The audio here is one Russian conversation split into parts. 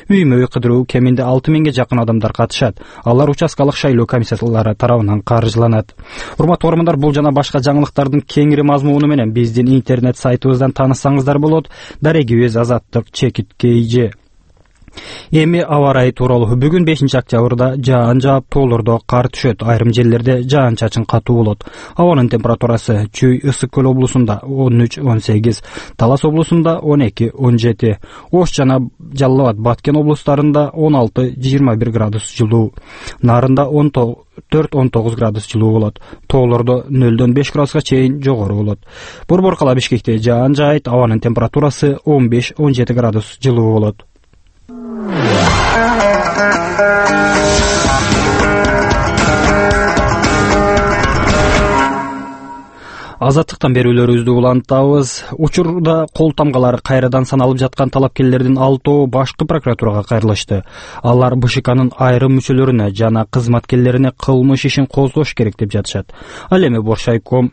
Үймө-үй кыдыруу кеминде 6000 жакын адамдар катышат. Алар участкалык шайлоо комиссиялары тарабынан каржыланат. Урматтуу көрөрмандар, бул жана башка жаңылыктардын кеңири мазмуну менен биздин интернет сайтыбыздан тааныссаңыздар болот. Дарегибиз Азаттык _KG. Эми аба ырайы тууралуу. Бүгүн 5-октябрда жаан жаап, тоолордо кар түшөт. Айрым жерлерде жаан-чачын катуу болот. Абанын температурасы Чүй Ысык көл облусунда 13-18, Талас облусунда 12-17, Ош жана Жалал Абад Баткен облустарында 16-21 градус жылуу, Нарында 14-19 градус жылуу болот. Тоолордо 0-дөн 5 градуска чейин жогору болот. Борбор кала Бишкекте жаан жаайт. Абанын температурасы 15-17 градус жылуу болот. Азаттыктан берүүлөрүбүздү улантабыз. Учурда кол тамгалары кайрадан саналып жаткан талапкерлердин 6 башкы прокуратурага кайрылышты. Алар БШКнын айрым мүчөлөрүнө жана кызматкерлерине кылмыш ишин козгош керек деп жатышат. Ал эми Боршайком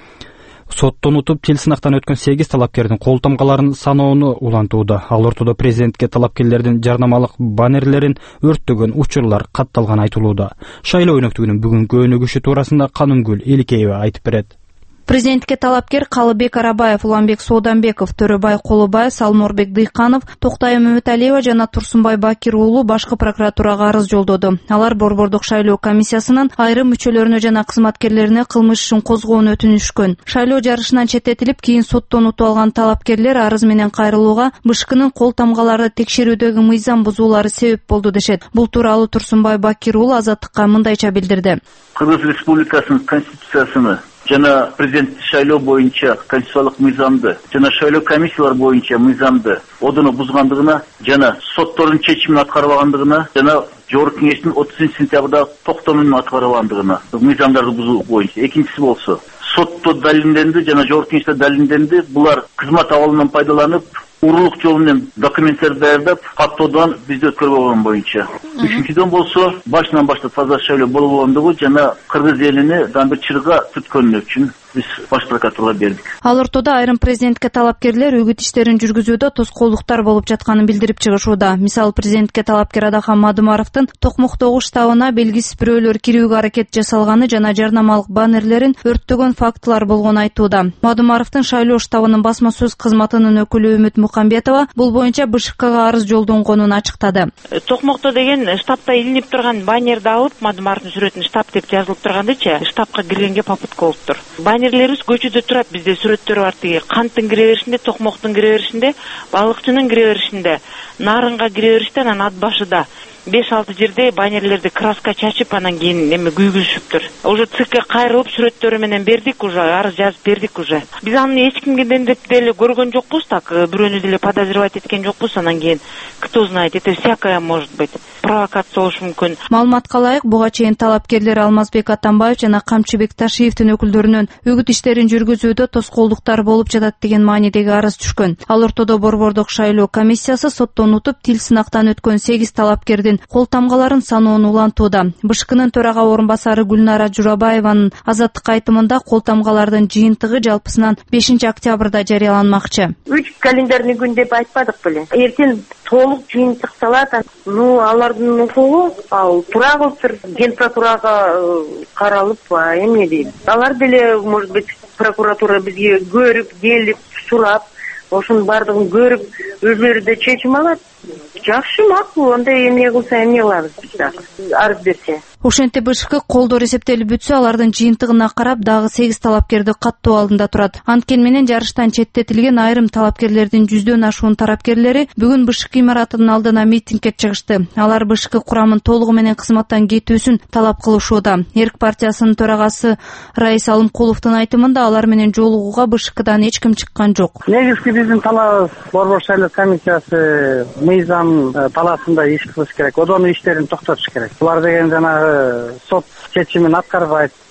соттон утуп тил сынактан өткөн 8 талапкердин кол тамгаларын саноону улантууда. Ал ортодо президентке талапкерлердин жарнамалык баннерлерин өрттөгөн учурлар катталганы айтылууда. Шайлоо өнөктүгүнүн бүгүнкү өнүгүшү туурасында Канымгүл Эликеева айтып берет. Президентке талапкер Калыбек Арабаев, Уланбек Сооданбеков, Төрөбай Колубаев, Салморбек Дыйканов, Токтай Мөмөталиева жана Турсунбай Бакир уулу башкы прокуратурага арыз жолдоду. Алар Борбордук шайлоо комиссиясынын айрым мүчөлөрүнө жана кызматкерлерине кылмыш ишин козгоону өтүнүшкөн. Шайлоо жарышынан четтетилип, кийин соттон утуп алган талапкерлер арыз менен кайрылууга БШКнын кол тамгалары текшерүүдөгү мыйзам бузуулары себеп болду дешет. Бул тууралуу Турсунбай Бакир уулу Азаттыкка мындайча билдирди. Кыргыз Республикасынын конституциясыны жана президент шайлоо боюнча конституциялык мыйзамды жана шайлоо комиссиялар боюнча мыйзамды одоно бузгандыгына жана соттордун чечимин аткарбагандыгына жана Жогорку кеңештин 30-сентябрда токтомун аткарбагандыгына мыйзамдарды бузуу боюнча. Экинчиси болсо сотто далилденди жана Жогорку кеңеште далилденди. Булар кызмат абалынан пайдаланып, уруулук жол менен документтерди даярдап, каттоодон бизде өткөрбөгөн боюнча. Үчүнчүдөн болсо башынан баштап таза шайлоо болгондугу жана кыргыз элине дагы чырга түткөнү үчүн биз баш прокуратурага бердик. Ал ортодо айрым президентке талапкерлер үгүт иштерин жүргүзүүдө тоскоолдуктар болуп жатканын билдирип чыгышууда. Мисалы, президентке талапкер Адахан Мадымаровдун Токмоктогу штабына белгисиз бирөөлөр кирүүгө аракет жасалганы жана жарнамалык баннерлерин өрттөгөн фактылар болгону айтууда. Мадымаровдун шайлоо штабынын басма сөз кызматынын өкүлү Үмүт Мукамбетова бул боюнча БШКга арыз жолдонгонун ачыктады. Токмокто деген штабта илинип турган баннерди алып, Мадымаровдун сүрөтүн штаб деп жазылып тургандычы, штабка киргенге попытка болуптур. Баннерлерибиз көчөдө турат, бизде сүрөттөр бар. Тиги Канттын кире беришинде, Токмоктун кире беришинде, Балыкчынын кире беришинде, Нарынга кире бериште, анан ат башыда 5-6 жерде баннерлерди краска чачып, анан кийин эме күйгүзүшүптүр. Уже ЦК кайрылып сүрөттөрү менен бердик, уже арыз жазып бердик уже. Биз аны эч кимден деп деле көргөн жокпуз, так бирөөнү деле подозревать эткен жокпуз. Анан кийин кто знает, это всякое может быть. Провокация болушу мүмкүн. Маалыматка ылайык, буга чейин талапкерлер Алмазбек Атамбаев жана Камчыбек Ташиевдин өкүлдөрүнөн үгүт иштерин жүргүзүүдө тоскоолдуктар болуп жатат деген маанидеги арыз түшкөн. Ал ортодо Борбордук шайлоо комиссиясы соттон утуп тил сынактан өткөн 8 талапкердин кол тамгаларын саноону улантууда. БШКнын төрага орун басары Гүлнара Журабаеванын Азаттыкка айтымында кол тамгалардын жыйынтыгы жалпысынан 5-октябрда жарыяланмакчы. 3 календарный күн деп айтпадык беле. Эртең толук жыйынтык салат. Алардын укугу ал туура кылыптыр. Ген прокуратурага каралып, эмне дейт. Алар деле, может быть, прокуратура бизге көрүп, келип, сурап, ошонун бардыгын көрүп, өзүлөрү да чечим алат. Жакшы, макул, андай эмне кылса эмне кылабыз биз арыз берсе. Ошентип БШК колдор эсептелип бүтсө, алардын жыйынтыгына карап дагы 8 талапкерди каттоо алдында турат. Анткени менен жарыштан четтетилген айрым талапкерлердин 100дөн ашуун тарапкерлери бүгүн БШК имаратынын алдына митингге чыгышты. Алар БШК курамын толугу менен кызматтан кетүүсүн талап кылышууда. Эрк партиясынын төрагасы Раис Алымкуловдун айтымында алар менен жолугууга БШКдан эч ким чыккан жок. Негизги биздин талабыбыз Борбор шайлоо комиссиясы мыйзам талаасында иш кылыш керек. Одону иштерин токтотуш керек. Булар деген жанагы сот чечимин аткарбайт,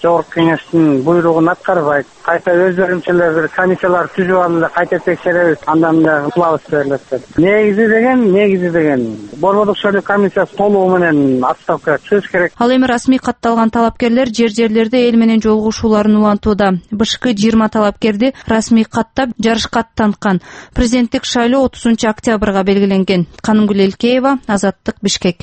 жогорку кеңештин буйругун аткарбайт. Кайта өздөрүнчө бир комиссиялар түзүп алып эле кайта текшеребиз, андан дагы кылабыз берилет деп. Негизи деген Борбордук шайлоо комиссиясы толугу менен отставкага чыгыш керек. Ал эми расмий катталган талапкерлер жер-жерлерде эл менен жолугушууларын улантууда. БШК 20 талапкерди расмий каттап жарышка аттанткан. Президенттик шайлоо 30-октябрга белгиленген. Канымгүл Элкеева, Азаттык, Бишкек.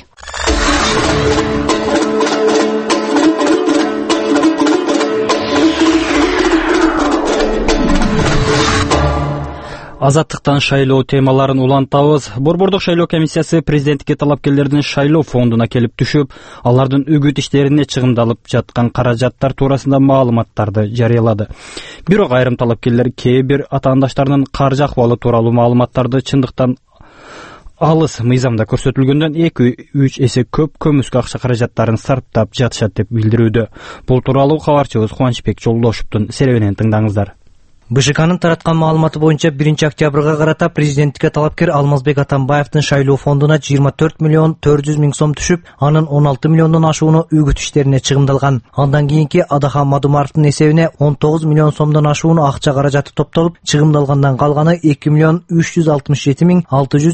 Азаттыктан шайлоо темаларын улантабыз. Борбордук шайлоо комиссиясы президенттикке талапкерлердин шайлоо фондуна келип түшүп, алардын үгүт иштерине чыгымдалып жаткан каражаттар туурасында маалыматтарды жарыялады. Бирок айрым талапкерлер кээ бир атаандаштарынын каржы акыбалы тууралуу маалыматтарды чындыктан алыс мыйзамда көрсөтүлгөндөн 2-3 эсе көп көмүскө акча каражаттарын сарптап жатышат деп билдирүүдө. Бул тууралуу кабарчыбыз Кубанычбек Жолдошевдун серебинен тыңдаңыздар. БШКнын тараткан маалыматы боюнча 1-октябрга карата президенттикке талапкер Алмазбек Атамбаевдин шайлоо фондуна 24 миллион 400 миң сом түшүп, анын 16 миллиондон ашууну үгүт иштерине чыгымдалган. Андан кийинки Адахан Мадумаровдун эсебине 19 миллион сомдон ашууну акча каражаты топтолуп, чыгымдалгандан калганы 2 миллион 367 миң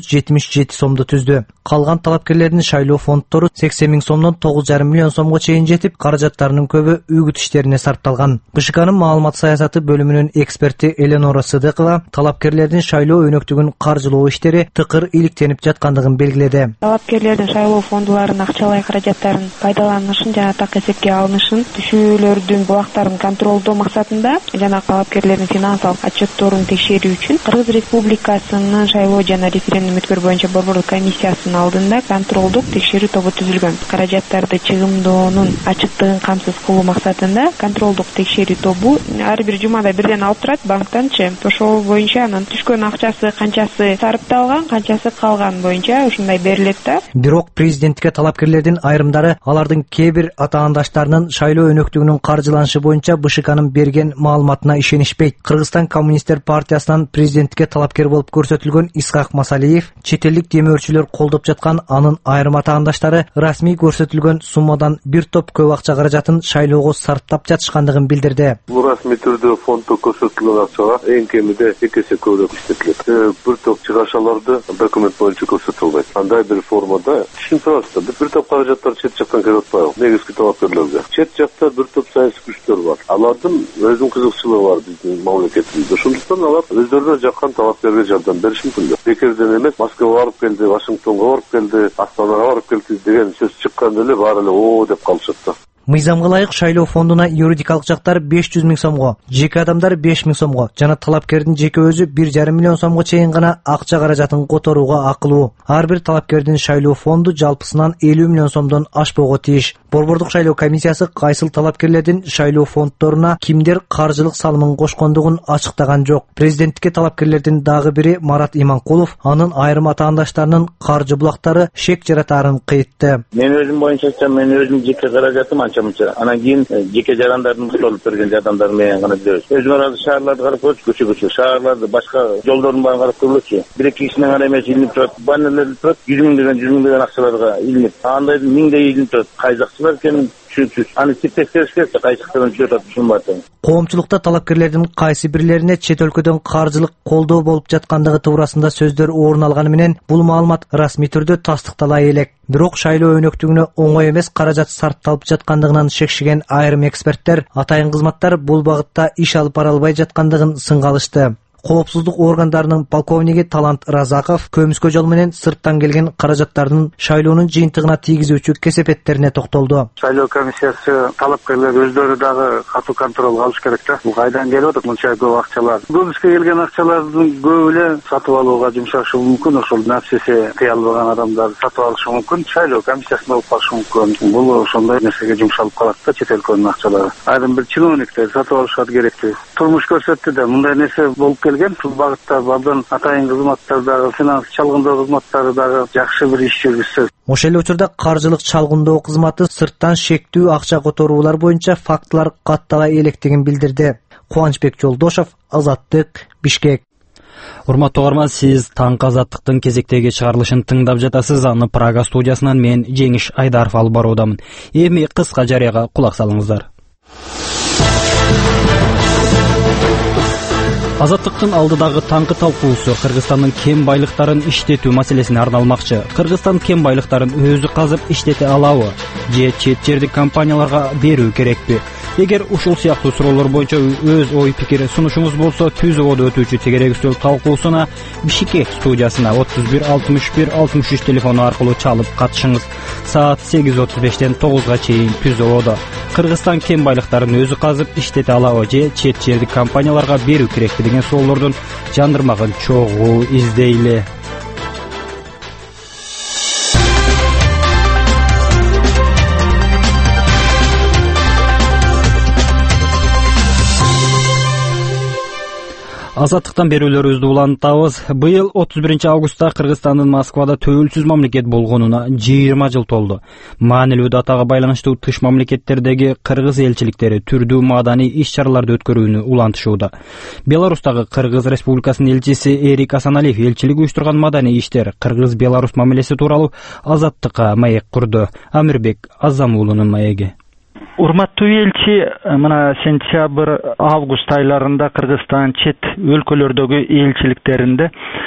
677 сомду түздү. Калган талапкерлердин шайлоо фонддору 80 миң сомдон 9,5 миллион сомго чейин жетип, каражаттарынын көбү үгүт иштерине сарпталган. БШКнын маалымат саясаты бөлүмүнүн эксперти Эленора Сыдыкова талапкерлердин шайлоо өнөктүгүн каржылоо иштери тыкыр иликтенип жаткандыгын белгиледи. Талапкерлердин шайлоо фондуларынын акчалай каражаттарын пайдаланышын жана так эсепке алынышын, түшүүлөрдүн булактарын контролдоо максатында жана талапкерлердин финансылык отчетторун текшерүү үчүн Кыргыз Республикасынын шайлоо жана референдум өткөрүү боюнча борбордук комиссиясынын алдында контролдук текшерүү тобу түзүлгөн. Каражаттарды чыгымдоонун ачыктыгын камсыз кылуу максатында контролдук текшерүү тобу ар бир жумада бирден алып турат банктанчы. Ошол боюнча анын түшкөн акчасы канчасы сарпталган, канчасы калган боюнча ушундай берилет да. Бирок президенттикке талапкерлердин айрымдары алардын кээ бир атаандаштарынын шайлоо өнөктүгүнүн каржыланышы боюнча БШКнын берген маалыматына ишенишпейт. Кыргызстан Коммунисттер партиясынан президенттикке талапкер болуп көрсөтүлгөн Исхак Масалиев чет элдик демөөрчүлөр колдоп жаткан анын айрым атаандаштары расмий көрсөтүлгөн суммадан бир топ көп акча каражатын шайлоого сарптап жатышкандыгын билдирди. Бул расмий түрдө фонддо көрсөтүлгөн акчага эң кеминде 2 эсе көбүрөөк иштетилет. Бир топ чыгашаларды документ боюнча көрсөтүлбөйт. Андай бир формада түшүнүп турасыздар. Бир топ каражаттар чет жактан келип атпайбы? Негизги талапкерлерге. Чет жакта бир топ саясий күчтөр бар. Алардын өзүнүн кызыкчылыгы бар биздин мамлекетибизде. Ошондуктан алар өздөрүнө жаккан талапкерге жардам бериши мүмкүн. Бекерден эмес, Москвага барып келди, Вашингтонго барып келди, Астанага барып келди деген сөз чыкканда эле баары эле оо деп калышат да. Мыйзамга ылайык шайлоо фондуна юридикалык жактар 500 миң сомго, жеке адамдар 5 миң сомго жана талапкердин жеке өзү 1,5 миллион сомго чейин гана акча каражатын которууга акылуу. Ар бир талапкердин шайлоо фонду жалпысынан 50 миллион сомдон ашпоого тийиш. Борбордук шайлоо комиссиясы кайсыл талапкерлердин шайлоо фонддоруна кимдер каржылык салымын кошкондугун ачыктаган жок. Президенттикке талапкерлердин дагы бири Марат Иманкулов анын айрым атаандаштарынын каржы булактары шек жаратарын кыйтты. Мен өзүм боюнча мен өзүм жеке каражатым анча-мынча. Анан кийин жеке жарандардын мукталып берген жардамдар менен гана жүрөбүз. Өзүңөр шаарларды карап көрүп, көчө шаарларды, башка жолдордун баарын карап көрүлөчү. Бир-эки кишинин гана эмес илинип турат, баннерлер турат, 100 миң деген акчаларга илинип. Андай миңдей илинип турат. Кайзакчылар экенин түшүнүпсүз. Аны текшериш керек, кайсыктан жүрөт түшүнбөйт. Коомчулукта талапкерлердин кайсы бирлерине чет өлкөдөн каржылык колдоо болуп жаткандыгы туурасында сөздөр орун алганы менен бул маалымат расмий түрдө тастыктала элек. Бирок шайлоо өнөктүгүнө оңой эмес каражат сарпталып жаткандыгынан шекшиген айрым эксперттер атайын кызматтар бул багытта иш алып бара албай жаткандыгын сынга алышты. Коопсуздук органдарынын полковниги Талант Разаков көмүскө жол менен сырттан келген каражаттардын шайлоонун жыйынтыгына тийгизүүчү кесепеттерине токтолду. Шайлоо комиссиясы талапкерлер өздөрү дагы катуу контролго алыш керек да. Бул кайдан келип атат мынча көп акчалар? Көмүскө келген акчалардын көбү эле сатып алууга жумшашы мүмкүн. Ошол нерсеси тыя албаган адамдар сатып алышы мүмкүн. Шайлоо комиссиясында болуп калышы мүмкүн. Бул ошондой нерсеге жумшалып калат да чет өлкөнүн акчалары. Айрым бир чиновниктер сатып алышат керекти. Турмуш көрсөттү да мындай нерсе болуп келген. Бул багытта абдан атайын кызматтар дагы, финанс чалгындоо кызматтары дагы жакшы бир иш жүргүзсө. Ошол эле учурда каржылык чалгындоо кызматы сырттан шектүү акча которуулар боюнча фактылар каттала электигин билдирди. Кубанычбек Жолдошев, Азаттык, Бишкек. Урматтуу угарман, сиз таңкы Азаттыктын кезектеги чыгарылышын тыңдап жатасыз. Аны Прага студиясынан мен Жеңиш Айдаров алып баруудамын. Эми кыска жарыяга кулак салыңыздар. Азаттыктын алдыдагы таңкы талкуусу Кыргызстандын кен байлыктарын иштетүү маселесине арналмакчы. Кыргызстан кен байлыктарын өзү казып иштете алабы же чет жердик компанияларга берүү керекпи? Эгер ушул сыяктуу суроолор боюнча өз ой пикир сунушуңуз болсо, Түз ободо өтүүчү тегерек үстөл талкуусуна Бишкек студиясына 31 61 63 телефону аркылуу чалып катышыңыз. Саат 8:35ден 9га чейин Түз ободо. Кыргызстан кен байлыктарын өзү казып иштете алабы же чет жердик компанияларга берүү керекпи деген суроолордун жандырмагын чогуу издейли. Азаттыктан берүүлөрүбүздү улантабыз. Быйыл 31 августта Кыргызстандын Москвада төөлсүз мамлекет болгонуна 20 жыл толду. Маанилүү датага байланыштуу тыш мамлекеттердеги кыргыз элчиликтери түрдүү маданий иш-чараларды өткөрүүнү улантышууда. Беларустагы Кыргыз Республикасынын элчиси Эрик Асаналиев элчилик уюштурган маданий иштер Кыргыз-Беларусь мамилеси тууралуу Азаттыкка маек курду. Амирбек Азамуулунун маеги. Урматтуу элчи, мына сентябрь, август айларында Кыргызстан чет өлкөлөрдөгү элчиликтеринде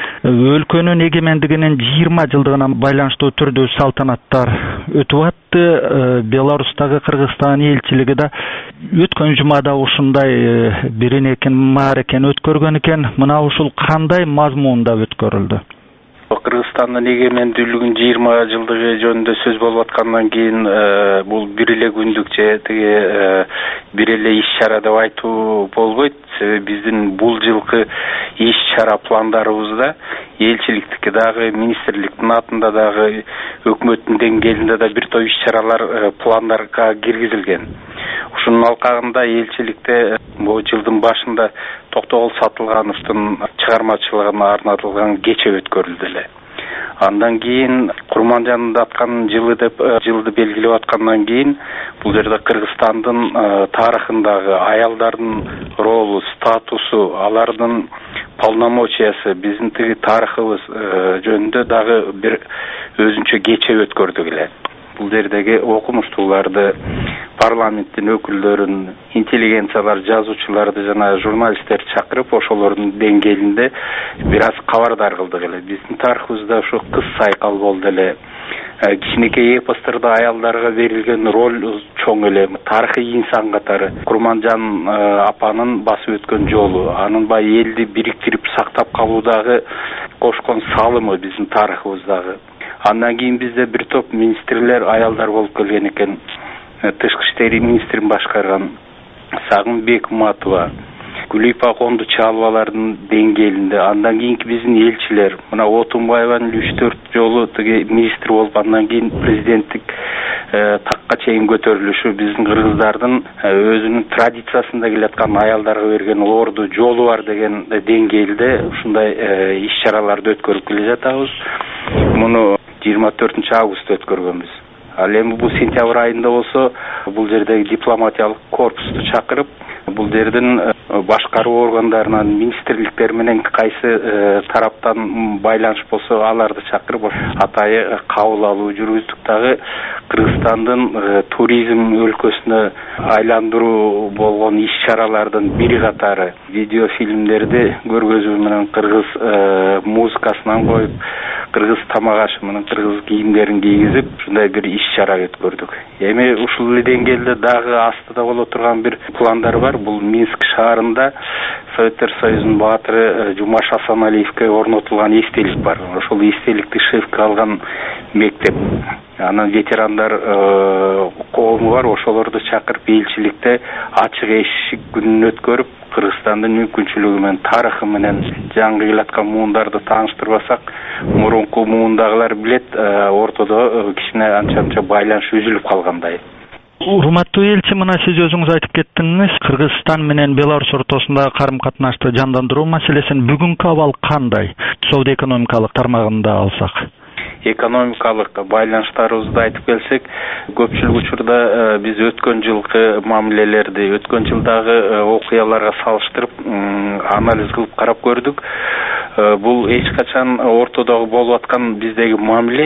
өлкөнүн эгемендигинин 20 жылдыгына байланыштуу түрдүү салтанаттар өтүп атты. Беларустагы Кыргызстан элчилиги да өткөн жумада ушундай бирин экен маарекен өткөргөн экен. Мына ушул кандай мазмунда өткөрүлдү? Кыргызстандын эгемендүүлүгүнүн 20 жылдыгы жөнүндө сөз болуп аткандан кийин бул бир эле күндүк же тиги бир эле иш-чара деп айтуу болбойт. Себеби биздин бул жылкы иш-чара пландарыбызда элчиликтики дагы, министрликтин атында дагы, өкмөттүн деңгээлинде да бир топ иш-чаралар пландарга киргизилген. Ушунун алкагында элчиликте бул жылдын башында Токтогул Сатылгановдун чыгармачылыгына арналган кече өткөрүлдү эле. Андан кийин Курманжандын аткан жылы деп жылды белгилеп аткандан кийин бул жерде Кыргызстандын тарыхындагы аялдардын ролу, статусу, алардын полномочиясы, биздин тиги тарыхыбыз жөнүндө дагы бир өзүнчө кече өткөрдүк эле. Бул жердеги окумуштууларды, парламенттин өкүлдөрүн, интеллигенциялар, жазуучуларды жана журналисттерди чакырып, ошолордун деңгээлинде бир аз кабардар кылдык эле. Биздин тарыхыбызда ушу кыз сайкал болду эле. Кичинекей эпостарда аялдарга берилген роль чоң эле. Тарыхый инсан катары Курманжан апанын басып өткөн жолу, анын баягы элди бириктирип сактап калуудагы кошкон салымы биздин тарыхыбыздагы. Андан кийин бизде бир топ министрлер аялдар болуп келген экен. Тышкы иштер министрин башкарган Сагын Бекматова, Гүлипа Кондучаловалардын деңгээлинде. Андан кийинки биздин элчилер, мына Отунбаеванын 3-4 жолу тиги министр болуп, андан кийин президенттик такка чейин көтөрүлүшү биздин кыргыздардын өзүнүн традициясында келаткан аялдарга берген орду жолу бар деген деңгээлде ушундай иш-чараларды өткөрүп келе жатабыз. Муну 24 августта өткөргөнбүз. Ал эми бул сентябрь айында болсо, бул жердеги дипломатиялык корпусту чакырып, бул жердин башкаруу органдарынан, министрликтер менен кайсы тараптан байланыш болсо, аларды чакырып атайы кабыл алуу жүргүздүк. Дагы Кыргызстандын туризм өлкөсүнө айландыруу болгон иш-чаралардын бири катары видеофильмдерди көргөзүү менен кыргыз музыкасынан коюп, кыргыз тамак ашы менен кыргыз кийимдерин кийгизип, ушундай бир иш-чара өткөрдүк. Эми ушул эле деңгээлде дагы астыда боло турган бир пландар бар. Бул Минск шаарында Советтер Союзунун баатыры Жумаш Асаналиевке орнотулган эстелик бар. Ошол эстеликти шефке алган мектеп. Анан ветерандар коому бар, ошолорду чакырып элчиликте ачык эшик күнүн өткөрүп, Кыргызстандын мүмкүнчүлүгү менен, тарыхы менен жаңы келаткан муундарды тааныштырбасак, мурунку муундагылар билет, ортодо кичине анча байланыш үзүлүп калгандай. Урматтуу элчи, мына сиз өзүңүз айтып кеттиңиз, Кыргызстан менен Беларусь ортосундагы карым-катнашты жандандыруу маселесин бүгүнкү абал кандай? Соода-экономикалык тармагында алсак. Экономикалык байланыштарыбызды айтып келсек, көпчүлүк учурда биз өткөн жылкы мамилелерди, өткөн жылдагы окуяларга салыштырып анализ кылып карап көрдүк. Бул эч качан ортодогу болуп аткан биздеги мамиле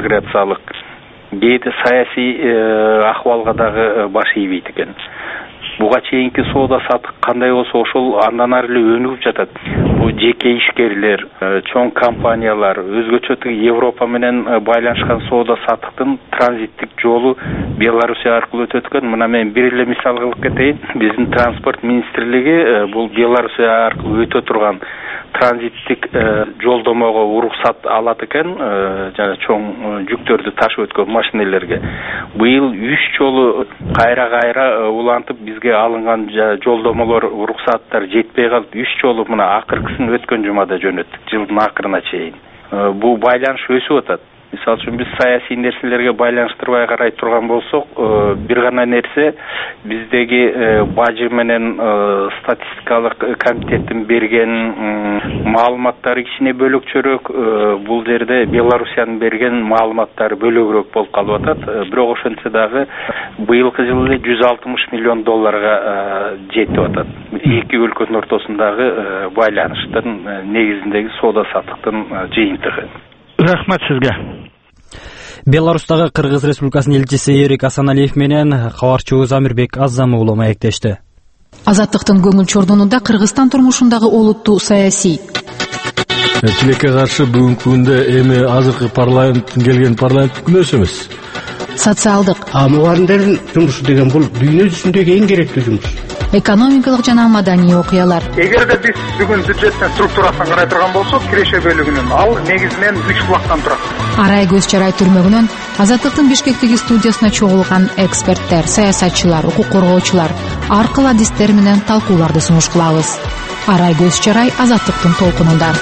интеграциялык, кээде саясий акыбалга дагы баш ийбейт экен. буга чейинки соода саттык кандай болсо ошол андан ары эле өнүгүп жатат. Бул жеке ишкерлер, чоң компаниялар, өзгөчө Европа менен байланышкан соода саттыктын транзиттик жолу Белоруссия аркылуу өтөт экен. Мына мен бир эле мисал кылып кетейин. Биздин транспорт министрлиги бул Белоруссия аркылуу өтө турган транзиттик жолдомого уруксат алат экен, жана чоң жүктөрдү ташып өткөн машинелерге. Быйыл 3 жолу кайра улантып бизге алынган жолдомолор, уруксаттар жетпей калып, 3 жолу мына акыркысын өткөн жумада жөнөттүк, жылдын акырына чейин. Бул байланыш өсүп атат. Мисалы үчүн биз саясий нерселерге байланыштырбай карай турган болсок, бир гана нерсе биздеги бажы менен статистикалык комитеттин берген маалыматтары кичине бөлөкчөрөөк, бул жерде Белоруссиянын берген маалыматтары бөлөгүрөөк болуп калып атат. Бирок ошентсе дагы быйылкы жылы 160 миллион долларга жетип атат. Эки өлкөнүн ортосундагы байланыштын негизиндеги соода саттыктын жыйынтыгы. Рахмат сизге. Беларустагы Кыргыз Республикасынын элчиси Эрик Асаналиев менен кабарчыбыз Амирбек Аззамы уулу маектешти. Азаттыктын көңүл чордонунда Кыргызстан турмушундагы олуттуу саясий. Тилекке каршы бүгүнкү күндө эми азыркы парламенттин келген парламент күнөөсү эмес. Социалдык. Мугалимдердин жумушу деген бул дүйнө жүзүндөгү эң керектүү жумуш. Экономикалык жана маданий окуялар. Эгерде биз бүгүн бюджеттин структурасын карай турган болсок, киреше бөлүгүнүн ал негизинен 3 булактан турат. Арай көз чарай түрмөгүнөн Азаттыктын Бишкектеги студиясына чогулган эксперттер, саясатчылар, укук коргоочулар ар кыл адистер менен талкууларды сунуш кылабыз. Арай көз чарай Азаттыктын толкунунда.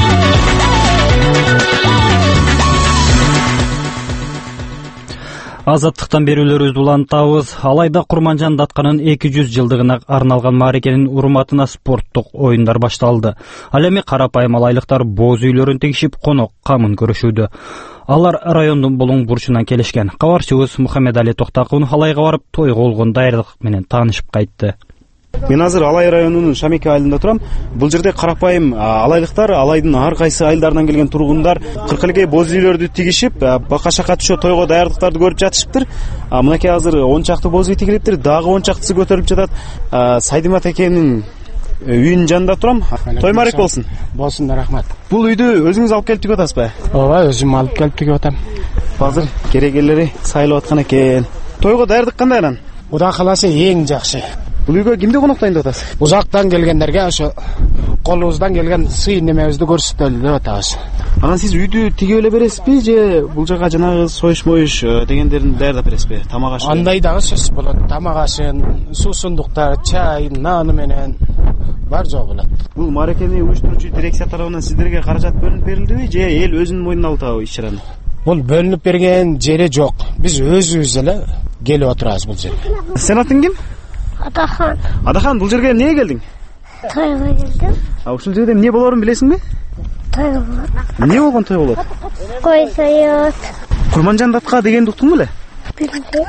Азаттыктан берүүлөрүбүздү улантабыз. Алайда Курманжан Датканын 200 жылдыгына арналган маарекенин урматына спорттук оюндар башталды. Ал эми карапайым алайлыктар боз үйлөрүн тигишип, конок камын көрүшүүдө. Алар райондун булуң бурчунан келишкен. Кабарчыбыз Мухаммедали Токтакунов алайга барып, тойго болгон даярдык менен таанышып кайтты. Мен азыр Алай районунун Шамеке айылында турам. Бул жерде карапайым алайлыктар, Алайдын ар кайсы айылдарынан келген тургундар 40 элге боз үйлөрдү тигишип, бака-шака түшө тойго даярдыктарды көрүп жатышыптыр. Мынакей азыр 10 чакты боз үй тигилиптир, дагы 10 чактысы көтөрүлүп жатат. Сайдымат экенин үйүнүн жанында турам. Той марек болсун. Болсун, рахмат. Бул үйдү өзүңүз алып келип тигип атасызбы? Ооба, өзүм алып келип тигип атам. Азыр керегелери сайлап аткан экен. Тойго даярдык кандай анан? Кудай кааласа эң жакшы. Бул үйгө кимди коноктойн деп атасыз? Узактан келгендерге ошо колубуздан келген сый немебизди көрсөтөлү деп атабыз. Анан сиз үйдү тиге эле бересизби же бул жака жанагы союш дегендерин даярдап бересизби? Тамак аш. Андай дагы сөз болот. Тамак ашын, суусундуктар, чай, наны менен бар жок болот. Бул маарекени уюштуруучу дирекция тарабынан сиздерге каражат бөлүнүп берилдиби же эл өзүнүн мойнуна алып атабы иш-чараны? Бул бөлүнүп берген жери жок. Биз өзүбүз эле келип отурабыз бул жерге. Сен атың ким? Адахан. Адахан, бул жерге эмнеге келдиң? Тойго келдим. Ушул жерде эмне болорун билесиңби? Той болот. Эмне болгон той болот? Кой соёт. Курманжан Датка дегенди уктуң беле? Билдим.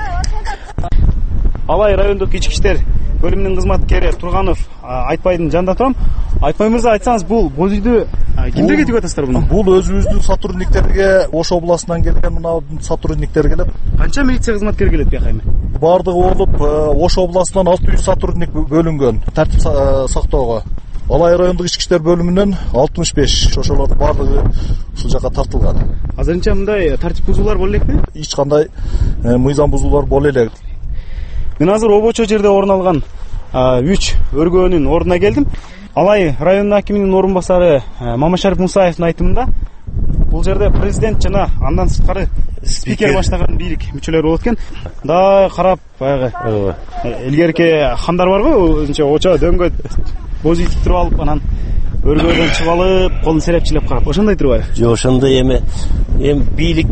Алай райондук ички иштер бөлүмүнүн кызматкери Турганов Айтбайдын жанында турам. Айтбай мырза, айтсаңыз, бул боз үйдү кимдерге тигип атасыздар буну? Бул өзүбүздүн сотрудниктерге, Ош областынан келген мына сотрудниктер келип. Канча милиция кызматкери келет бияка эми? Бардыгы болуп, Ош областынан 600 сотрудник бөлүнгөн тартип сактоого. Алай райондук ички иштер бөлүмүнөн 65, ошолордун бардыгы ушул жака тартылган. Азырынча мындай тартип бузуулар боло элекпи? Эч кандай мыйзам бузуулар боло элек. Мен азыр обочо жерде орун алган 3 өргөөнүн ордуна келдим. Алай районунун акиминин орун басары Мамашариф Мусаевдин айтымында бул жерде президент жана андан сырткары спикер баштаган бийлик мүчөлөрү болот экен. Да карап баягы илгерки хандар барбы, өзүнчө очо дөңгө боз үй тиктирип алып, анан өргөдөн чыгып алып, колун серепчилеп карап, ошондой турбайбы? Жок, ошондой эми бийлик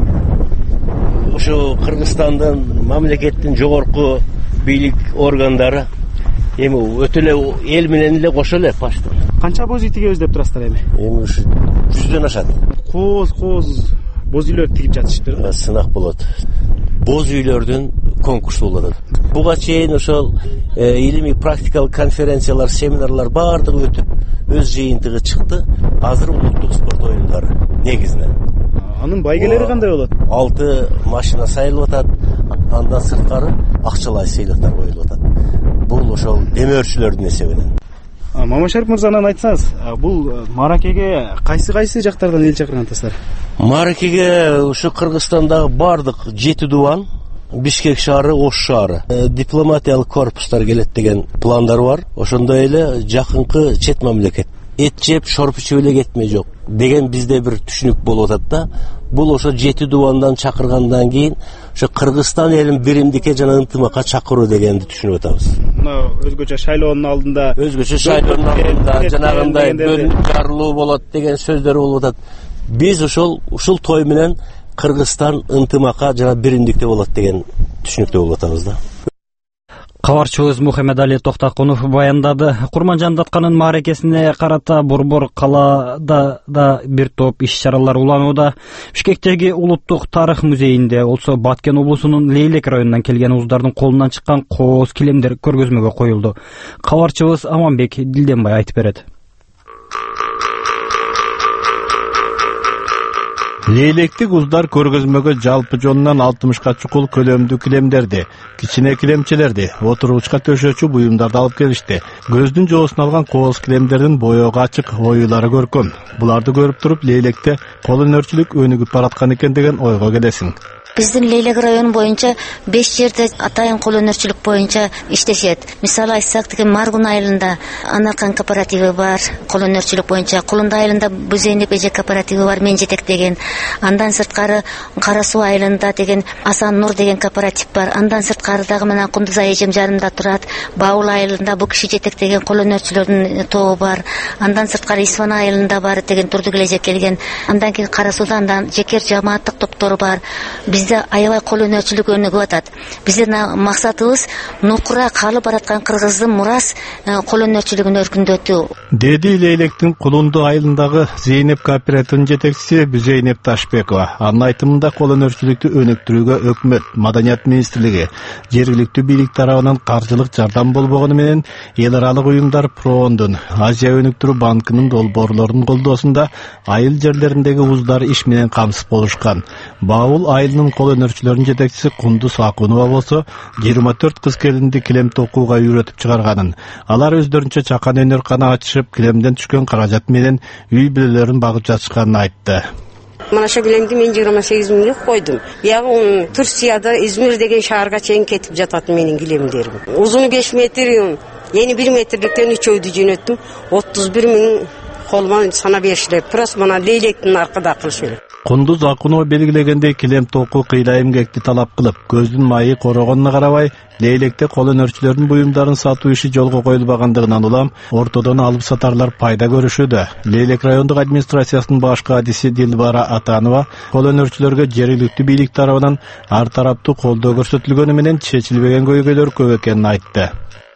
ошо Кыргызстандын мамлекеттин жогорку бийлик органдары эми өтө эле эл менен эле кошо эле паштын. Канча боз үй тигебиз деп турасыздар эми? Эми ушу 100дөн ашат. Коз боз үйлөр тигип жатышыптыр. Сынак болот. Боз үйлөрдүн конкурсу болот. Буга чейин ошол илимий практикалык конференциялар, семинарлар баардыгы өтүп, өз жыйынтыгы чыкты. Азыр улуттук спорт оюндары негизинен. Анын байгелери кандай болот? 6 машина сайылып атат, андан сырткары акчалай сыйлыктар коюлуп атат. Бул ошол демөөрчүлөрдүн эсебинен. Мамашарипов мырзанан айтсаңыз, бул мааракеге кайсы жактардан эл чакыргансыздар? Мааракеге ушу Кыргызстандагы бардык 7 дубан, Бишкек шаары, Ош шаары, дипломатиялык корпустар келет деген пландар бар. Ошондой эле жакынкы чет мамлекет эт жеп шорпу ичип эле кетме жок деген бизде бир түшүнүк болуп атат да. Бул ошо 7 дубандан чакыргандан кийин ошо Кыргызстан элин биримдикке жана ынтымакка чакыруу дегенди түшүнүп атабыз. Мына өзгөчө шайлоонун алдында жанагындай бөлүнүп жарылуу болот деген сөздөр болуп атат. Биз ушул той менен Кыргызстан ынтымакка жана биримдикте болот деген түшүнүктө болуп атабыз да. Кабарчыбыз Мухаммедали Токтакунов баяндады. Курманжан Датканын мааракесине карата Борбор калаада да бир топ иш-чаралар уланууда. Бишкектеги Улуттук тарых музейинде болсо Баткен облусунун Лейлек районунан келген уздардын колунан чыккан кооз килемдер көргөзмөгө коюлду. Кабарчыбыз Аманбек Дилденбай айтып берет. Лейлектик уздар көргөзмөгө жалпы жонунан 60га чукул көлөмдүү килемдерди, кичине килемчелерди, отургучка төшөөчү буюмдарды алып келишти. Көздүн жоосун алган кооз килемдердин боёгу ачык, оюлары көркөм. Буларды көрүп туруп Лейлекте кол өнөрчүлүк өнүгүп бараткан экен деген ойго келесиң. Биздин Лейлек району боюнча 5 жерде атайын кол өнөрчүлүк боюнча иштешет. Мисалы айтсак, Маргун айылында Анаркан кооперативи бар, кол өнөрчүлүк боюнча. Кулунда айылында Бузейнеп эже кооперативи бар, мен жетек деген. Андан сырткары Кара Суу айылында деген Асан Нур деген кооператив бар. Андан сырткары дагы менен Кундузай эжем жанымда турат. Баул айылында бу киши жетек деген кол өнөрчүлөрдүн тобу бар. Андан сырткары Исфан айылында бар деген Турдук эле келген. Андан кийин Кара Сууда андан жекер жамааттык топтору бар. Бизде аябай кол өнөрчүлүк өнүгүп атат. Биздин максатыбыз нукура калып бараткан кыргыздын мурас кол өнөрчүлүгүн өркүндөтүү. Деди Лейлектин Кулунду айылындагы Зейнеп кооперативинин жетекчиси Бүзейнеп Ташбекова. Анын айтымында кол өнөрчүлүктү өнүктүрүүгө өкмөт, Маданият министрлиги, жергиликтүү бийлик тарабынан каржылык жардам болбогону менен эл аралык уюмдар Проондун, Азия өнүктүрүү банкынын долбоорлорунун колдоосунда айыл жерлериндеги уздар иш менен камсыз болушкан. Баул айылынын кол өнөрчүлөрүнүн жетекчиси Кундуз Акунова болсо 24 кыз келинди килем токууга үйрөтүп чыгарганын. Алар өздөрүнчө чакан өнөркана ачышып, килемден түшкөн каражат менен үй бүлөлөрүн багып жатышканын айтты. Mana şu kilemdi men 28 mingге koydum. Yağı Türkiye'de İzmir деген şaharga çeyin ketip jatadı menin kilemlerim. Uzunu 5 metr, yeni 1 metrlikten 3 öydü jönöttüm. 31 ming kolman sana berişler. Pras mana Leylektin arkada kılışıyor. Кундуз Акунова белгилегендей килем токуу кыйла эмгекти талап кылып, көздүн майы корогонуна карабай, Лейлекте кол өнөрчүлөрдүн буюмдарын сатуу иши жолго коюлбагандыгынан улам ортодон алып сатарлар пайда көрүшүүдө. Лейлек райондук администрациясынын баш кадиси Дилбара Атанова кол өнөрчүлөргө жергиликтүү бийлик тарабынан ар тараптуу колдоо көрсөтүлгөнү менен чечилбеген көйгөйлөр көп экенин айтты.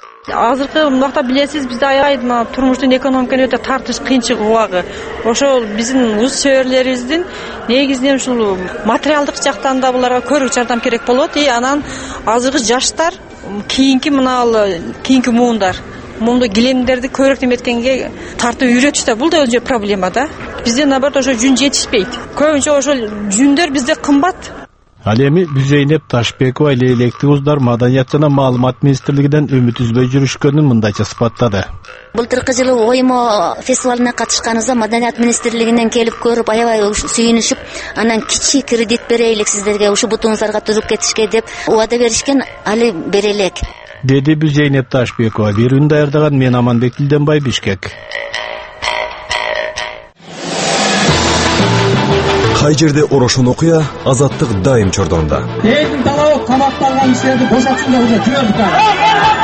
Азыркы убакта билесиз, бизде аябай турмуштун экономиканын өтө тартыш кыйынчык убагы. Ошол биздин уз сөөлөрүбүздүн негизинен ушул материалдык жактан да буларга көрүк жардам керек болот. Анан азыркы жаштар кийинки кийинки муундар моундай килемдерди көрөк неметкенге тартып үйрөтүштө, бул да өзү проблема да. Бизде наоборот ошо жүн жетишпейт. Көбүнчө ошол жүндөр бизде кымбат. Ал эми Бүзейнеп Ташбекова Лейлектик уздар Маданият жана маалымат министрлигинен үмүт үзбөй жүрүшкөнүн мындайча сыпаттады. Былтыркы жылы оймо фестивалына катышканыбызда Маданият министрлигинен келип көрүп, аябай сүйүнүшүп, анан кичи кредит берейлик сиздерге, ушу бутуңуздарга туруп кетишке деп убада беришкен, али бере элек. Деди Бүзейнеп Ташбекова. Берүүнү даярдаган мен Аманбек Дилденбай, Бишкек. Кай жерде орошон окуя, азаттык дайым чордонда. Элдин талабы камакталган кишилерди бошотсун деп жүрөбүз.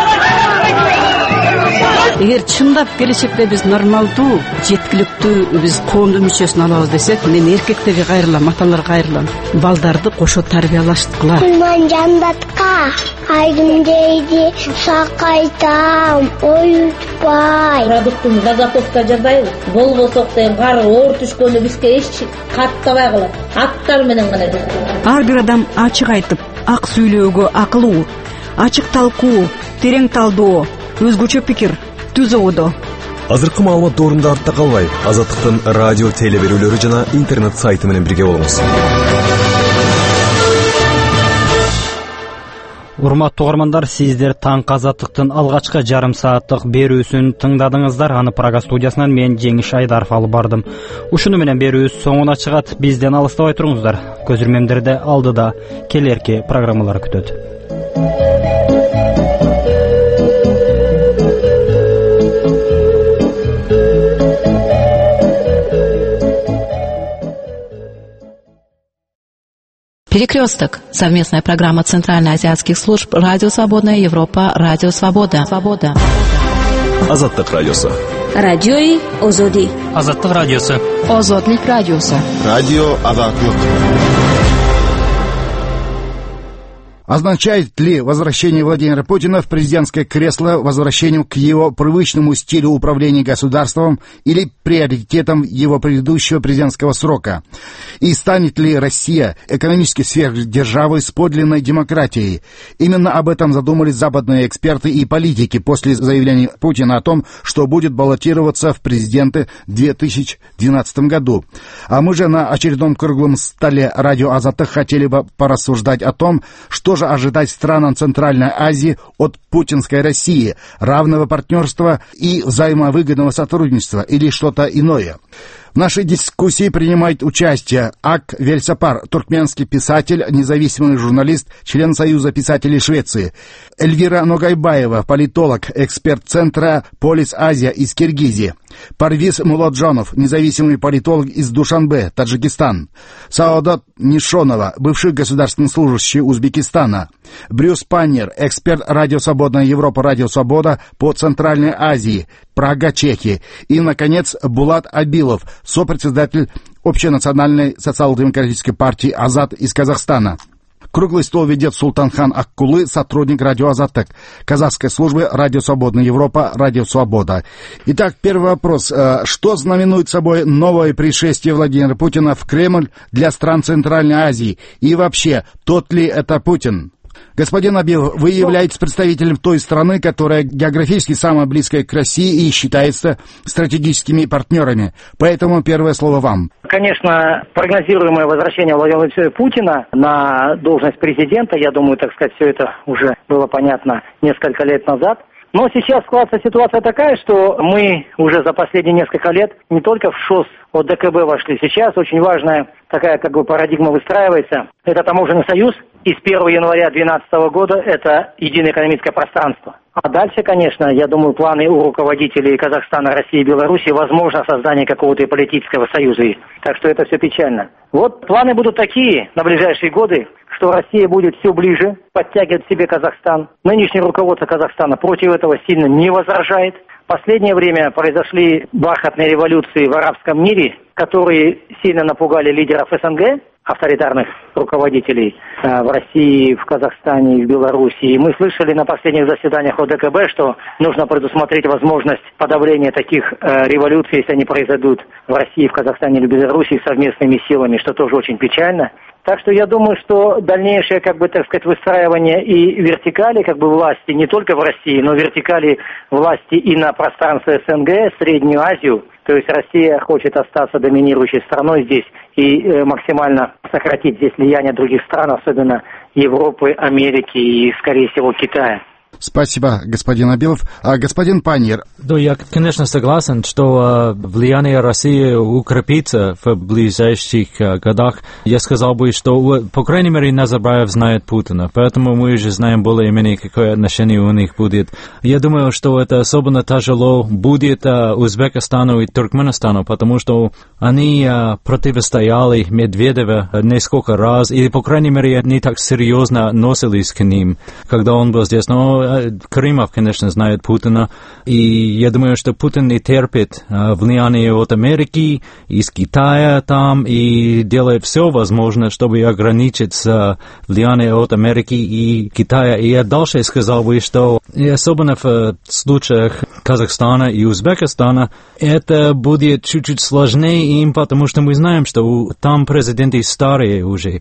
Эгер чындап келечекте биз нормалдуу, жеткиликтүү биз коомдун мүчөсүн алабыз десек, мен эркектерге кайрылам, аталарга кайрылам. Балдарды кошо тарбиялаштыкла. Курманжан Датка, айдым дейди, сакайтам, оютпай. Продуктун газотовка жасайбыз. Болбосок деген кар оор түшкөндө бизге эч каттабай калат. Аттар менен гана жасайбыз. Ар бир адам ачык айтып, ак сүйлөөгө акылуу, ачык талкуу, терең талдоо, өзгөчө пикир түз ободо. Азыркы маалымат доорунда артта калбай, Азаттыктын радио телеберүүлөрү жана интернет сайты менен бирге болуңуз. Урматтуу угармандар, сиздер таңкы Азаттыктын алгачкы жарым сааттык берүүсүн тыңдадыңыздар. Аны Прага студиясынан мен Жеңиш Айдаров алып бардым. Ушуну менен берүүбүз соңуна чыгат. Бизден алыстабай туруңуздар. Көзүрмемдерде алдыда келерки программалар күтөт. Перекресток. Совместная программа Центральноазиатских служб «Радио Свободная Европа», «Радио Свобода». Азаттык радиосу. Радиои Озоди. Азаттык радиосу. Озодлик радиосу. Радио Азаттык. Означает ли возвращение Владимира Путина в президентское кресло возвращением к его привычному стилю управления государством или приоритетом его предыдущего президентского срока? И станет ли Россия экономически сверхдержавой с подлинной демократией? Именно об этом задумались западные эксперты и политики после заявления Путина о том, что будет баллотироваться в президенты в 2012 году. А мы же на очередном круглом столе радио Азаттык хотели бы порассуждать о том, что же ожидать странам Центральной Азии от путинской России, равного партнерства и взаимовыгодного сотрудничества или что-то иное. В нашей дискуссии принимает участие Ак Вельсапар, туркменский писатель, независимый журналист, член Союза писателей Швеции. Эльвира Ногайбаева, политолог, эксперт Центра Полис Азия из Киргизии. Парвиз Муладжанов, независимый политолог из Душанбе, Таджикистан. Саадат Нишонова, бывший государственный служащий Узбекистана. Брюс Паннер, эксперт Радио Свободная Европа, Радио Свобода по Центральной Азии, Прага, Чехия. И, наконец, Булат Абилов, сопредседатель Общенациональной социал-демократической партии «Азат» из Казахстана. Круглый стол ведет Султанхан Аккулы, сотрудник радио Азаттык, казахской службы Радио Свободная Европа, Радио Свобода. Итак, первый вопрос. Что знаменует собой новое пришествие Владимира Путина в Кремль для стран Центральной Азии? И вообще, тот ли это Путин? Господин Абилов, вы являетесь представителем той страны, которая географически самая близкая к России и считается стратегическими партнерами. Поэтому первое слово вам. Конечно, прогнозируемое возвращение Владимира Путина на должность президента, я думаю, так сказать, все это уже было понятно несколько лет назад. Но сейчас складывается ситуация такая, что мы уже за последние несколько лет не только в ШОС от ДКБ вошли. Сейчас очень важная такая парадигма выстраивается. Это таможенный союз. И с 1 января 2012 года это единое экономическое пространство. А дальше, конечно, я думаю, планы у руководителей Казахстана, России и Беларуси, возможно, создание какого-то политического союза. Так что это все печально. Вот планы будут такие на ближайшие годы, что Россия будет все ближе подтягивать к себе Казахстан. Нынешнее руководство Казахстана против этого сильно не возражает. В последнее время произошли бархатные революции в арабском мире, которые сильно напугали лидеров СНГ, авторитарных руководителей в России, в Казахстане и в Беларуси. И мы слышали на последних заседаниях ОДКБ, что нужно предусмотреть возможность подавления таких революций, если они произойдут в России, в Казахстане или в Беларуси совместными силами, что тоже очень печально. Так что я думаю, что дальнейшее, выстраивание и вертикали, власти не только в России, но вертикали власти и на пространстве СНГ, Среднюю Азию. То есть Россия хочет остаться доминирующей страной здесь и максимально сократить здесь влияние других стран, особенно Европы, Америки и, скорее всего, Китая. Спасибо, господин Абилов. Господин Паннер. Да, я, конечно, согласен, что влияние России укрепится в ближайших годах. Я сказал бы, что, по крайней мере, Назарбаев знает Путина, поэтому мы уже знаем более-менее, какое отношение у них будет. Я думаю, что это особенно тяжело будет Узбекистану и Туркменистану, потому что они противостояли Медведеву несколько раз, и, по крайней мере, не так серьезно относились к ним, когда он был здесь. Но Каримов, конечно, знает Путина, и я думаю, что Путин не терпит влияние от Америки, из Китая там, и делает все возможное, чтобы ограничить влияние от Америки и Китая. И я дальше сказал бы, что особенно в случаях Казахстана и Узбекистана это будет чуть-чуть сложнее им, потому что мы знаем, что там президенты старые уже,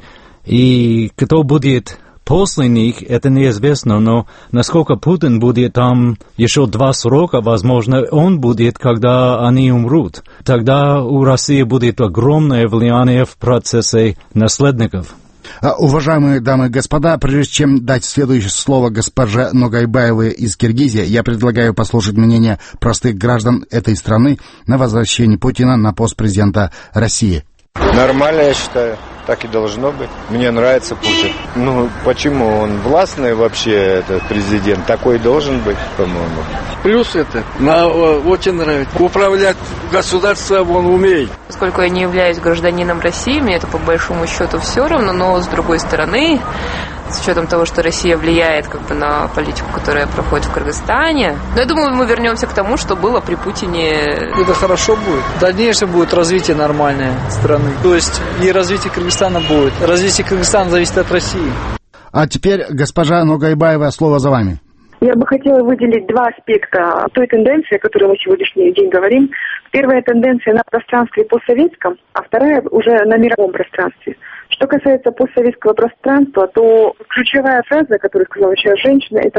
и кто будет после них, это неизвестно, но насколько Путин будет там еще 2 срока, возможно, он будет, когда они умрут. Тогда у России будет огромное влияние в процессе наследников. Уважаемые дамы и господа, прежде чем дать следующее слово госпоже Ногайбаевой из Киргизии, я предлагаю послушать мнение простых граждан этой страны на возвращение Путина на пост президента России. Нормально, я считаю. Так и должно быть. Мне нравится Путин. Ну, почему? Он властный вообще, этот президент. Такой должен быть, по-моему. Плюс это. Очень нравится. Управлять государством он умеет. Поскольку я не являюсь гражданином России, мне это по большому счету все равно, но с другой стороны, с учетом того, что Россия влияет на политику, которая проходит в Кыргызстане. Но я думаю, мы вернемся к тому, что было при Путине. Это хорошо будет. В дальнейшем будет развитие нормальное страны. То есть и развитие Кыргызстана будет. Развитие Кыргызстана зависит от России. А теперь, госпожа Ногайбаева, слово за вами. Я бы хотела выделить два аспекта той тенденции, о которой мы сегодняшний день говорим. Первая тенденция на пространстве постсоветском, а вторая уже на мировом пространстве. Что касается постсоветского пространства, то ключевая фраза, которую сказала сейчас женщина, это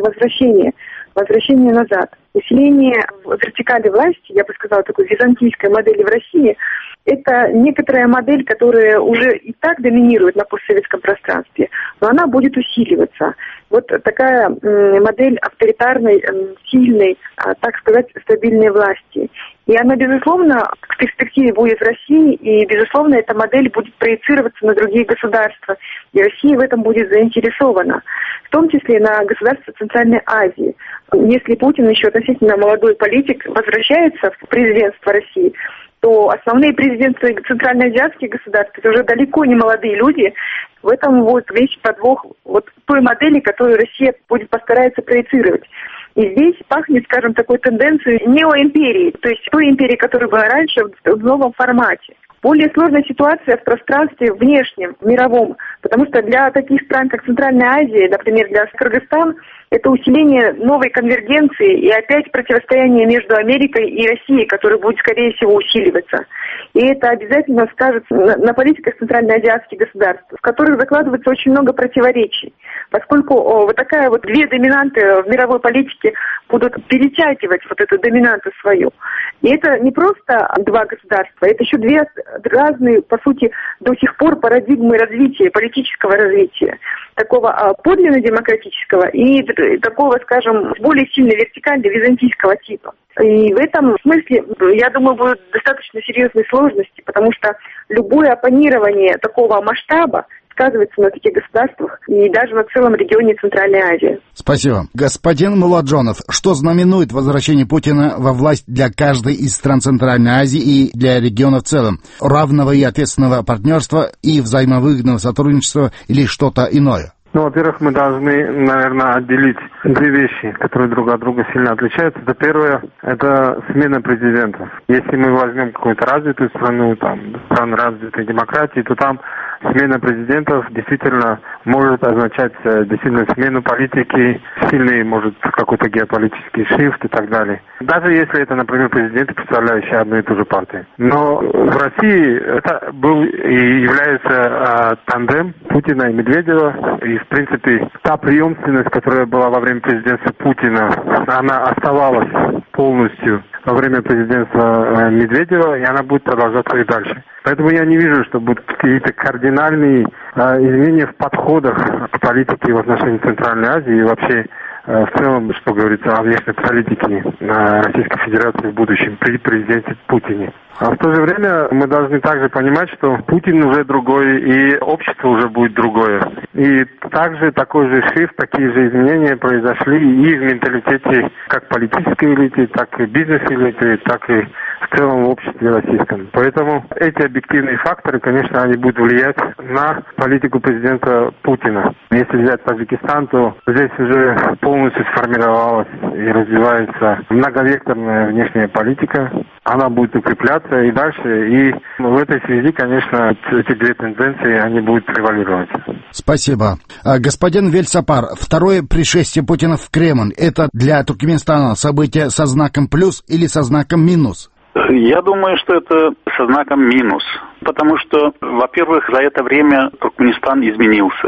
возвращение назад. Усиление вертикали власти, я бы сказала, такой византийской модели в России, это некоторая модель, которая уже и так доминирует на постсоветском пространстве, но она будет усиливаться. Вот такая модель авторитарной, сильной, так сказать, стабильной власти. И она, безусловно, в перспективе будет в России, и, безусловно, эта модель будет проецироваться на другие государства. И Россия в этом будет заинтересована, в том числе на государства Центральной Азии. Если Путин, еще относительно молодой политик, возвращается в президентство России, то основные президенты центральноазиатских государств, это уже далеко не молодые люди. В этом вот весь подвох вот той модели, которую Россия постарается проецировать. И здесь пахнет, скажем, такой тенденцией неоимперии, то есть той империи, которая была раньше, в новом формате. Более сложная ситуация в пространстве внешнем, мировом, потому что для таких стран, как Центральная Азия, например, для Кыргызстана, это усиление новой конвергенции и опять противостояние между Америкой и Россией, которое будет, скорее всего, усиливаться. И это обязательно скажется на политиках центральноазиатских государств, в которых закладывается очень много противоречий, поскольку вот такая вот две доминанты в мировой политике будут перетягивать вот эту доминанту свою. И это не просто два государства, это еще две разные, по сути, до сих пор парадигмы развития, политического развития, такого подлинно демократического и такого, скажем, более сильно вертикально византийского типа. И в этом смысле, я думаю, будут достаточно серьезные сложности, потому что любое оппонирование такого масштаба сказывается на таких государствах и даже на целом регионе Центральной Азии. Спасибо. Господин Муладжонов, что знаменует возвращение Путина во власть для каждой из стран Центральной Азии и для региона в целом? Равного и ответственного партнерства и взаимовыгодного сотрудничества или что-то иное? Ну, во-первых, мы должны, наверное, отделить две вещи, которые друг от друга сильно отличаются. Это первое, это смена президентов. Если мы возьмем какую-то развитую страну, там, страну развитой демократии, то там смена президентов действительно может означать действительно смену политики, сильный, может, какой-то геополитический шифт и так далее. Даже если это, например, президенты, представляющие одну и ту же партию. Но в России это был и является тандем Путина и Медведева. И, в принципе, та преемственность, которая была во время президентства Путина, она оставалась полностью во время президентства Медведева, и она будет продолжаться и дальше. Поэтому я не вижу, что будут какие-то кардинальные изменения в подходах к политике в отношении Центральной Азии и вообще в целом, что говорится о внешней политике Российской Федерации в будущем при президенте Путине. А в то же время мы должны также понимать, что Путин уже другой, и общество уже будет другое. И также такой же шифт, такие же изменения произошли и в менталитете как политической элиты, так и бизнес-элиты, так и в целом в обществе российском. Поэтому эти объективные факторы, конечно, они будут влиять на политику президента Путина. Если взять Таджикистан, то здесь уже полностью сформировалась и развивается многовекторная внешняя политика. Она будет укрепляться и дальше. И в этой связи, конечно, эти две тенденции, они будут превалировать. Спасибо. Господин Вельсапар, второе пришествие Путина в Кремль, это для Туркменистана событие со знаком плюс или со знаком минус? Я думаю, что это со знаком минус, потому что, во-первых, за это время Туркменистан изменился.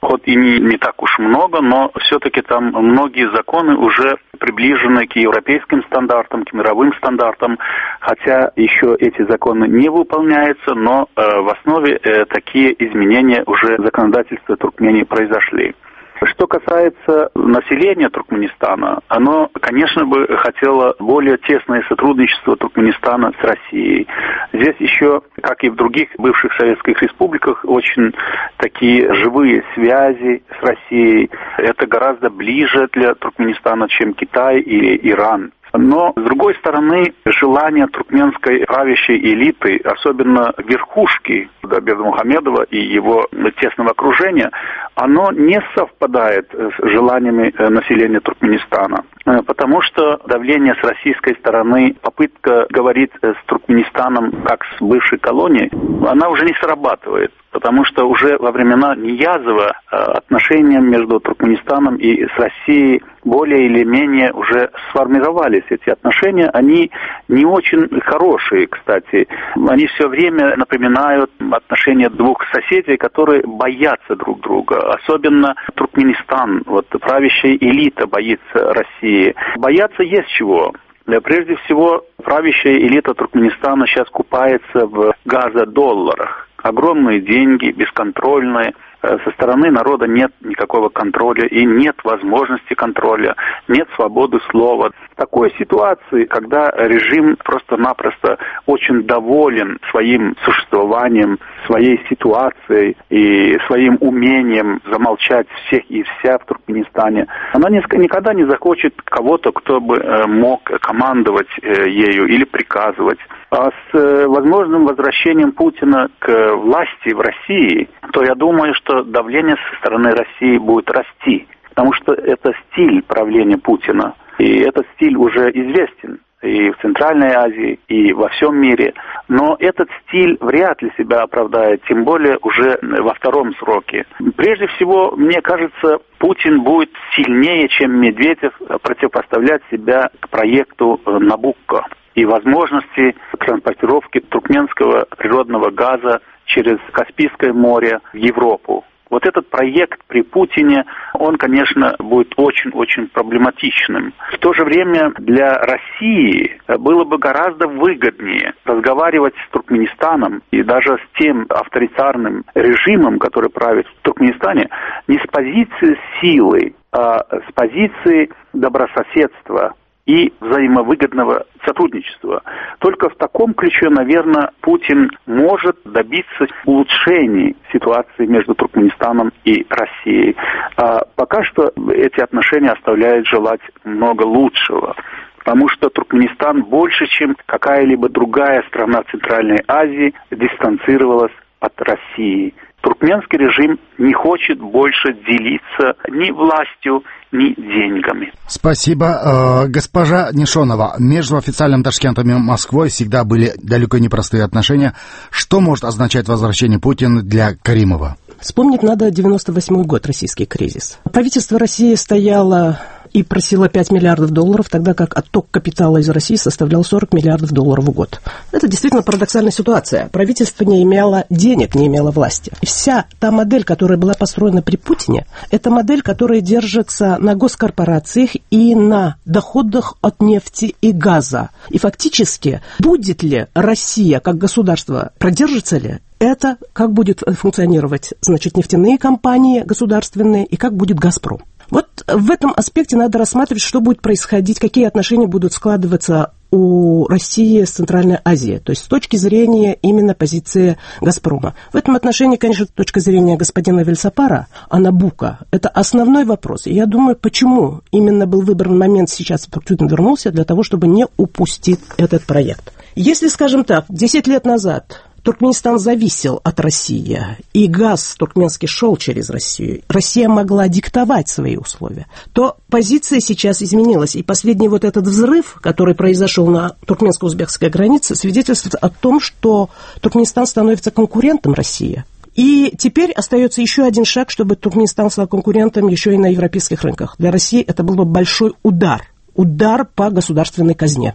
хоть и не так уж много, но все-таки там многие законы уже приближены к европейским стандартам, к мировым стандартам, хотя еще эти законы не выполняются, но в основе такие изменения уже в законодательстве Туркмении произошли. Что касается населения Туркменистана, оно, конечно, бы хотело более тесное сотрудничество Туркменистана с Россией. Здесь еще, как и в других бывших советских республиках, очень такие живые связи с Россией. Это гораздо ближе для Туркменистана, чем Китай или Иран. Но, с другой стороны, желание туркменской правящей элиты, особенно верхушки Бердымухамедова и его тесного окружения, оно не совпадает с желаниями населения Туркменистана. Потому что давление с российской стороны, попытка говорить с Туркменистаном как с бывшей колонией, она уже не срабатывает. Потому что уже во времена Ниязова отношения между Туркменистаном и с Россией более или менее уже сформировались. Эти отношения, они не очень хорошие, кстати. Они все время напоминают отношения двух соседей, которые боятся друг друга. Особенно Туркменистан, правящая элита боится России. Бояться есть чего. Прежде всего, правящая элита Туркменистана сейчас купается в газодолларах. Огромные деньги, бесконтрольные. Со стороны народа нет никакого контроля и нет возможности контроля, нет свободы слова. В такой ситуации, когда режим просто-напросто очень доволен своим существованием, своей ситуацией и своим умением замолчать всех и вся в Туркменистане, она никогда не захочет кого-то, кто бы мог командовать ею или приказывать. А с возможным возвращением Путина к власти в России, то я думаю, что давление со стороны России будет расти, потому что это стиль правления Путина, и этот стиль уже известен и в Центральной Азии, и во всем мире. Но этот стиль вряд ли себя оправдает, тем более уже во втором сроке. Прежде всего, мне кажется, Путин будет сильнее, чем Медведев, противопоставлять себя к проекту Набукко и возможности транспортировки туркменского природного газа через Каспийское море в Европу. Вот этот проект при Путине, он, конечно, будет очень-очень проблематичным. В то же время для России было бы гораздо выгоднее разговаривать с Туркменистаном и даже с тем авторитарным режимом, который правит в Туркменистане, не с позиции силы, а с позиции добрососедства и взаимовыгодного сотрудничества. Только в таком ключе, наверное, Путин может добиться улучшений ситуации между Туркменистаном и Россией. А пока что эти отношения оставляют желать много лучшего. Потому что Туркменистан больше, чем какая-либо другая страна Центральной Азии, дистанцировалась от России. Туркменский режим не хочет больше делиться ни властью, ни деньгами. Спасибо. Госпожа Нишонова, между официальным Ташкентом и Москвой всегда были далеко не простые отношения. Что может означать возвращение Путина для Каримова? Вспомнить надо 98 год, российский кризис. Правительство России стояло и просила $5 миллиардов, тогда как отток капитала из России составлял $40 миллиардов в год. Это действительно парадоксальная ситуация. Правительство не имело денег, не имело власти. И вся та модель, которая была построена при Путине, это модель, которая держится на госкорпорациях и на доходах от нефти и газа. И фактически, будет ли Россия как государство, продержится ли это, как будет функционировать, нефтяные компании государственные и как будет «Газпром». Вот в этом аспекте надо рассматривать, что будет происходить, какие отношения будут складываться у России с Центральной Азией, то есть с точки зрения именно позиции «Газпрома». В этом отношении, конечно, точка зрения господина Вельсапара о Набукко – это основной вопрос. И я думаю, почему именно был выбран момент сейчас, Путин вернулся, для того, чтобы не упустить этот проект. Если, скажем так, 10 лет назад Туркменистан зависел от России, и газ туркменский шел через Россию, Россия могла диктовать свои условия, то позиция сейчас изменилась. И последний вот этот взрыв, который произошел на туркменско-узбекской границе, свидетельствует о том, что Туркменистан становится конкурентом России. И теперь остается еще один шаг, чтобы Туркменистан стал конкурентом еще и на европейских рынках. Для России это был бы большой удар по государственной казне.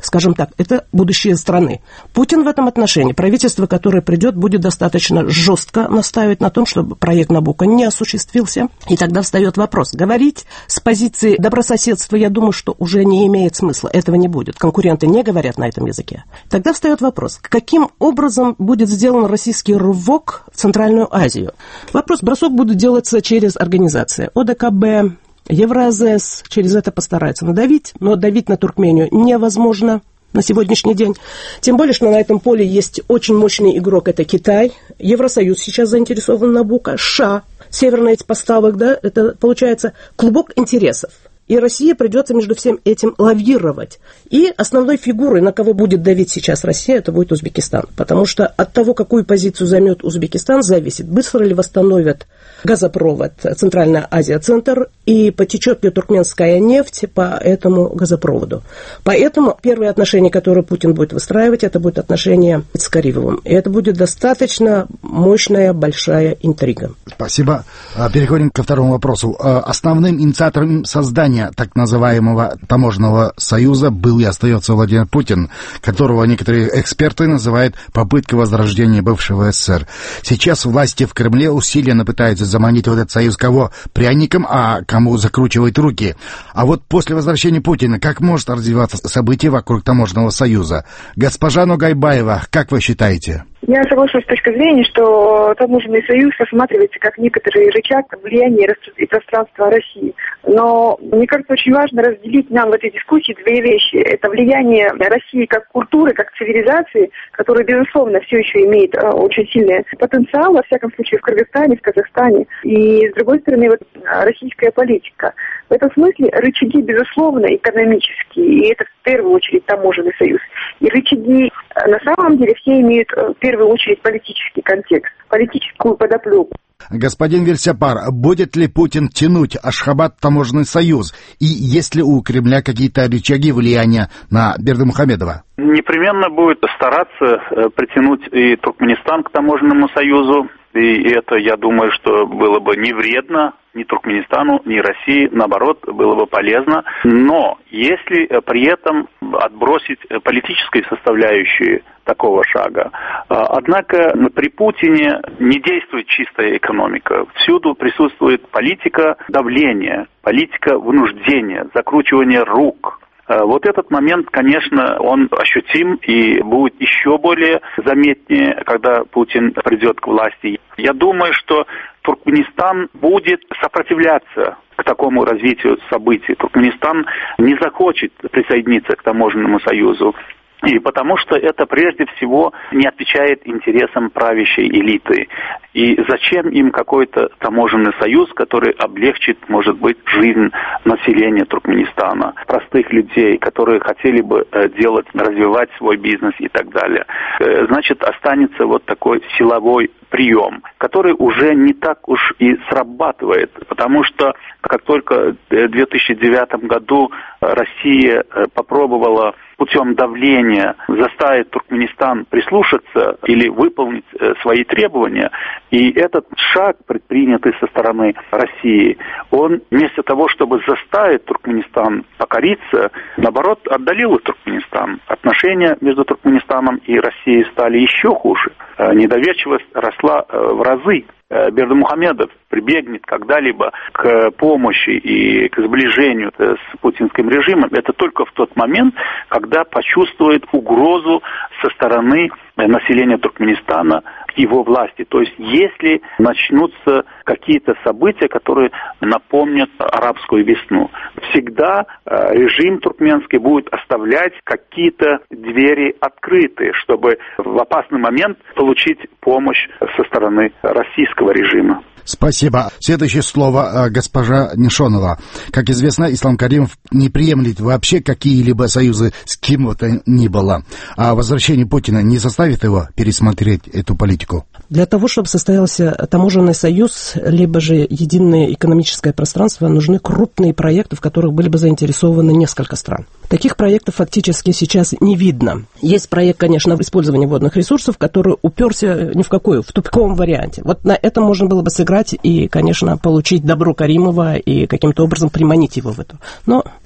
скажем так, это будущее страны. Путин в этом отношении, правительство, которое придет, будет достаточно жестко настаивать на том, чтобы проект Набуко не осуществился. И тогда встает вопрос. Говорить с позиции добрососедства, я думаю, что уже не имеет смысла. Этого не будет. Конкуренты не говорят на этом языке. Тогда встает вопрос, каким образом будет сделан российский рывок в Центральную Азию? Бросок будет делаться через организации ОДКБ, Евразес, через это постараются надавить, но давить на Туркмению невозможно на сегодняшний день. Тем более, что на этом поле есть очень мощный игрок, это Китай, Евросоюз сейчас заинтересован в Набуко, США, северные эти поставок, да, это получается клубок интересов. И России придется между всем этим лавировать. И основной фигурой, на кого будет давить сейчас Россия, это будет Узбекистан. Потому что от того, какую позицию займет Узбекистан, зависит, быстро ли восстановят газопровод Центральная Азия-Центр и потечет ли туркменская нефть по этому газопроводу. Поэтому первые отношения, которые Путин будет выстраивать, это будет отношения с Каримовым. И это будет достаточно мощная, большая интрига. Спасибо. Переходим ко второму вопросу. Основным инициатором создания так называемого таможенного союза был и остается Владимир Путин, которого некоторые эксперты называют попыткой возрождения бывшего СССР. Сейчас власти в Кремле усиленно пытаются заманить в этот союз кого пряником, а кому закручивать руки. А вот после возвращения Путина, как может развиваться события вокруг таможенного союза? Госпожа Ногайбаева, как вы считаете? Я соглашусь с точки зрения, что таможенный союз рассматривается как некоторый рычаг влияния и пространства России. Но мне кажется, очень важно разделить нам в этой дискуссии две вещи. Это влияние России как культуры, как цивилизации, которая, безусловно, все еще имеет очень сильный потенциал, во всяком случае, в Кыргызстане, в Казахстане. И, с другой стороны, вот, российская политика. В этом смысле рычаги, безусловно, экономические, и это в первую очередь таможенный союз. И рычаги, на самом деле, все имеют в первую очередь политический контекст, политическую подоплеку. Господин Версяпар, будет ли Путин тянуть Ашхабад в таможенный союз? И есть ли у Кремля какие-то рычаги влияния на Бердымухамедова? Непременно будет стараться притянуть и Туркменистан к таможенному союзу. И это, я думаю, что было бы не вредно ни Туркменистану, ни России, наоборот, было бы полезно. Но если при этом отбросить политическую составляющую такого шага, однако при Путине не действует чистая экономика. Всюду присутствует политика давления, политика вынуждения, закручивания рук. Вот этот момент, конечно, он ощутим и будет еще более заметнее, когда Путин придет к власти. Я думаю, что Туркменистан будет сопротивляться к такому развитию событий. Туркменистан не захочет присоединиться к таможенному союзу. И потому что это прежде всего не отвечает интересам правящей элиты. И зачем им какой-то таможенный союз, который облегчит, может быть, жизнь населения Туркменистана, простых людей, которые хотели бы делать, развивать свой бизнес и так далее. Значит, останется вот такой силовой прием, который уже не так уж и срабатывает, потому что как только в 2009 году Россия попробовала путем давления заставить Туркменистан прислушаться или выполнить свои требования, и этот шаг, предпринятый со стороны России, он вместо того, чтобы заставить Туркменистан покориться, наоборот, отдалил Туркменистан. Отношения между Туркменистаном и Россией стали еще хуже. Недоверчивость росла в разы. Бердымухамедов прибегнет когда-либо к помощи и к сближению с путинским режимом, это только в тот момент, когда почувствует угрозу со стороны населения Туркменистана к его власти. То есть, если начнутся какие-то события, которые напомнят арабскую весну, всегда режим туркменский будет оставлять какие-то двери открыты, чтобы в опасный момент получить помощь со стороны российского режима. Спасибо. Следующее слово госпожа Нишонова. Как известно, Ислам Каримов не приемлет вообще какие-либо союзы с кем бы то ни было. А возвращение Путина не заставит его пересмотреть эту политику? Для того, чтобы состоялся таможенный союз, либо же единое экономическое пространство, нужны крупные проекты, в которых были бы заинтересованы несколько стран. Таких проектов фактически сейчас не видно. Есть проект, конечно, использования водных ресурсов, который уперся ни в какую, в тупиковом варианте. Вот на этом можно было бы сыграть и, конечно, получить добро Каримова и каким-то образом приманить его в это. Но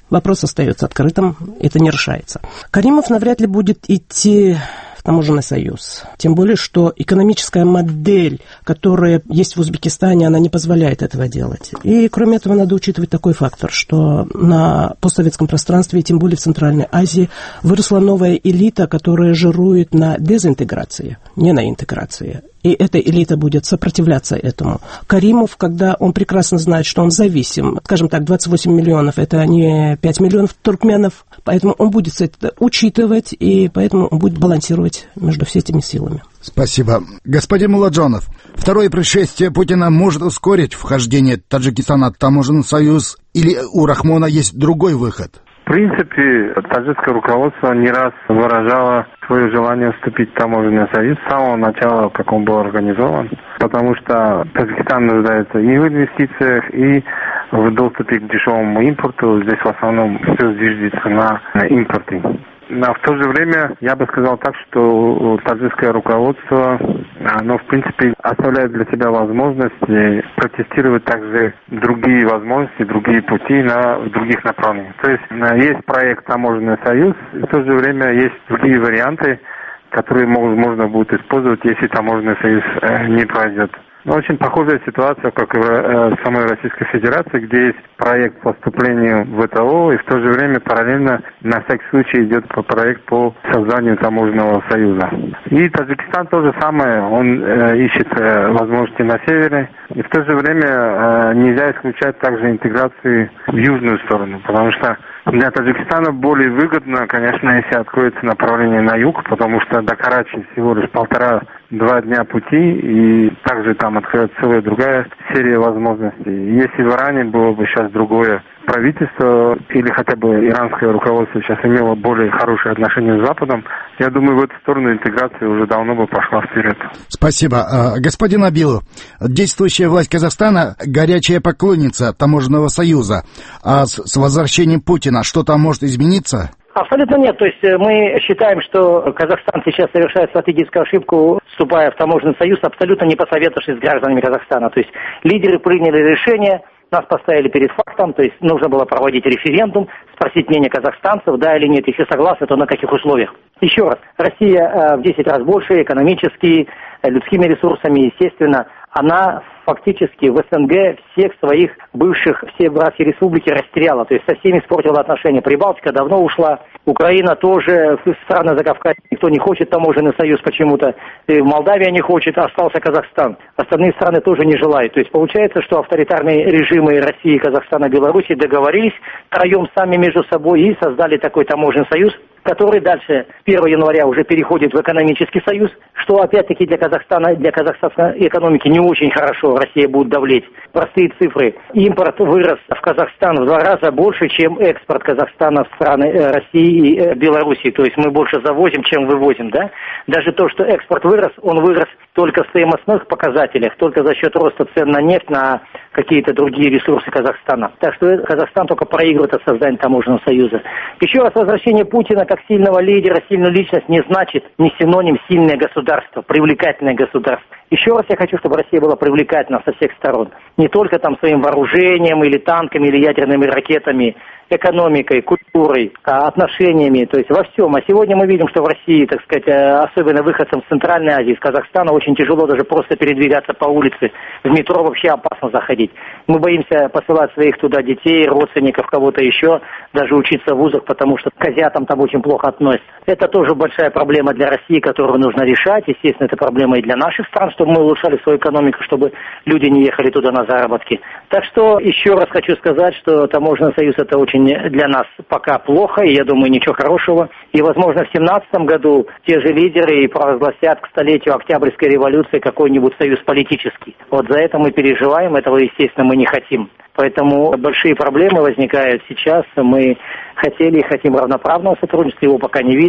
Вопрос остается открытым, это не решается. Каримов навряд ли будет идти в таможенный союз. Тем более, что экономическая модель, которая есть в Узбекистане, она не позволяет этого делать. И, кроме этого, надо учитывать такой фактор, что на постсоветском пространстве, тем более в Центральной Азии, выросла новая элита, которая жирует на дезинтеграции, не на интеграции. И эта элита будет сопротивляться этому. Каримов, когда он прекрасно знает, что он зависим, скажем так, 28 миллионов, это не 5 миллионов туркменов, поэтому он будет это учитывать, и поэтому он будет балансировать между всеми этими силами. Спасибо. Господин Муладжонов, второе пришествие Путина может ускорить вхождение Таджикистана в таможенный союз, или у Рахмона есть другой выход? В принципе, таджикское руководство не раз выражало свое желание вступить в таможенный союз с самого начала, как он был организован, потому что Таджикистан нуждается и в инвестициях, и в доступе к дешевому импорту. Здесь в основном все зиждется на импорте. Но в то же время я бы сказал так, что таджикское руководство, оно в принципе оставляет для себя возможности протестировать также другие возможности, другие пути в других направлениях. То есть есть проект «Таможенный союз», и в то же время есть другие варианты, которые можно будет использовать, если таможенный союз не пройдет. Очень похожая ситуация, как и в самой Российской Федерации, где есть проект по вступлению в ВТО, и в то же время параллельно на всякий случай идет проект по созданию таможенного союза. И Таджикистан то же самое, он ищет возможности на севере, и в то же время нельзя исключать также интеграции в южную сторону, потому что для Таджикистана более выгодно, конечно, если откроется направление на юг, потому что до Карачи всего лишь 1,5-2 дня пути, и также там откроется целая другая серия возможностей. Если в Иране было бы сейчас другое правительство, или хотя бы иранское руководство сейчас имело более хорошие отношения с Западом, я думаю, в эту сторону интеграция уже давно бы пошла вперед. Спасибо. Господин Абилов, действующая власть Казахстана горячая поклонница таможенного союза, а с возвращением Путина что-то может измениться? Абсолютно нет. То есть мы считаем, что Казахстан сейчас совершает стратегическую ошибку, вступая в таможенный союз, абсолютно не посоветовавшись с гражданами Казахстана. То есть лидеры приняли решение, нас поставили перед фактом, то есть нужно было проводить референдум, спросить мнение казахстанцев, да или нет, если согласны, то на каких условиях. Еще раз, Россия в 10 раз больше экономически, людскими ресурсами, естественно, она фактически в СНГ всех своих бывших, все братские республики растеряла, то есть со всеми испортила отношения. Прибалтика давно ушла, Украина тоже, страны Закавказья, никто не хочет таможенный союз почему-то, Молдавия не хочет, остался Казахстан. Остальные страны тоже не желают. То есть получается, что авторитарные режимы России, Казахстана, Беларуси договорились втроем сами между собой и создали такой таможенный союз, который дальше 1 января уже переходит в экономический союз, что опять-таки для казахстанской экономики не очень хорошо. Россия будет давлеть. Простые цифры. Импорт вырос в Казахстан в 2 раза больше, чем экспорт Казахстана в страны России и Беларуси. То есть мы больше завозим, чем вывозим, да? Даже то, что экспорт вырос, он вырос только в стоимостных показателях, только за счет роста цен на нефть, на какие-то другие ресурсы Казахстана. Так что Казахстан только проигрывает от создания таможенного союза. Еще раз, возвращение Путина как сильного лидера, сильную личность не значит, не синоним сильное государство, привлекательное государство. Еще раз я хочу, чтобы Россия была привлекательна со всех сторон. Не только там своим вооружением или танками, или ядерными ракетами, экономикой, культурой, отношениями, то есть во всем. А сегодня мы видим, что в России, так сказать, особенно выходцам с Центральной Азии, из Казахстана, очень тяжело даже просто передвигаться по улице. В метро вообще опасно заходить. Мы боимся посылать своих туда детей, родственников, кого-то еще, даже учиться в вузах, потому что к азиатам там очень плохо относятся. Это тоже большая проблема для России, которую нужно решать. Естественно, это проблема и для наших стран, чтобы мы улучшали свою экономику, чтобы люди не ехали туда на заработки. Так что еще раз хочу сказать, что таможенный союз — это очень для нас пока плохо, и я думаю, ничего хорошего. И, возможно, в 2017 году те же лидеры провозгласят к столетию Октябрьской революции какой-нибудь союз политический. Вот за это мы переживаем, этого, естественно, мы не хотим. Поэтому большие проблемы возникают сейчас. Мы хотели и хотим равноправного сотрудничества, его пока не видно.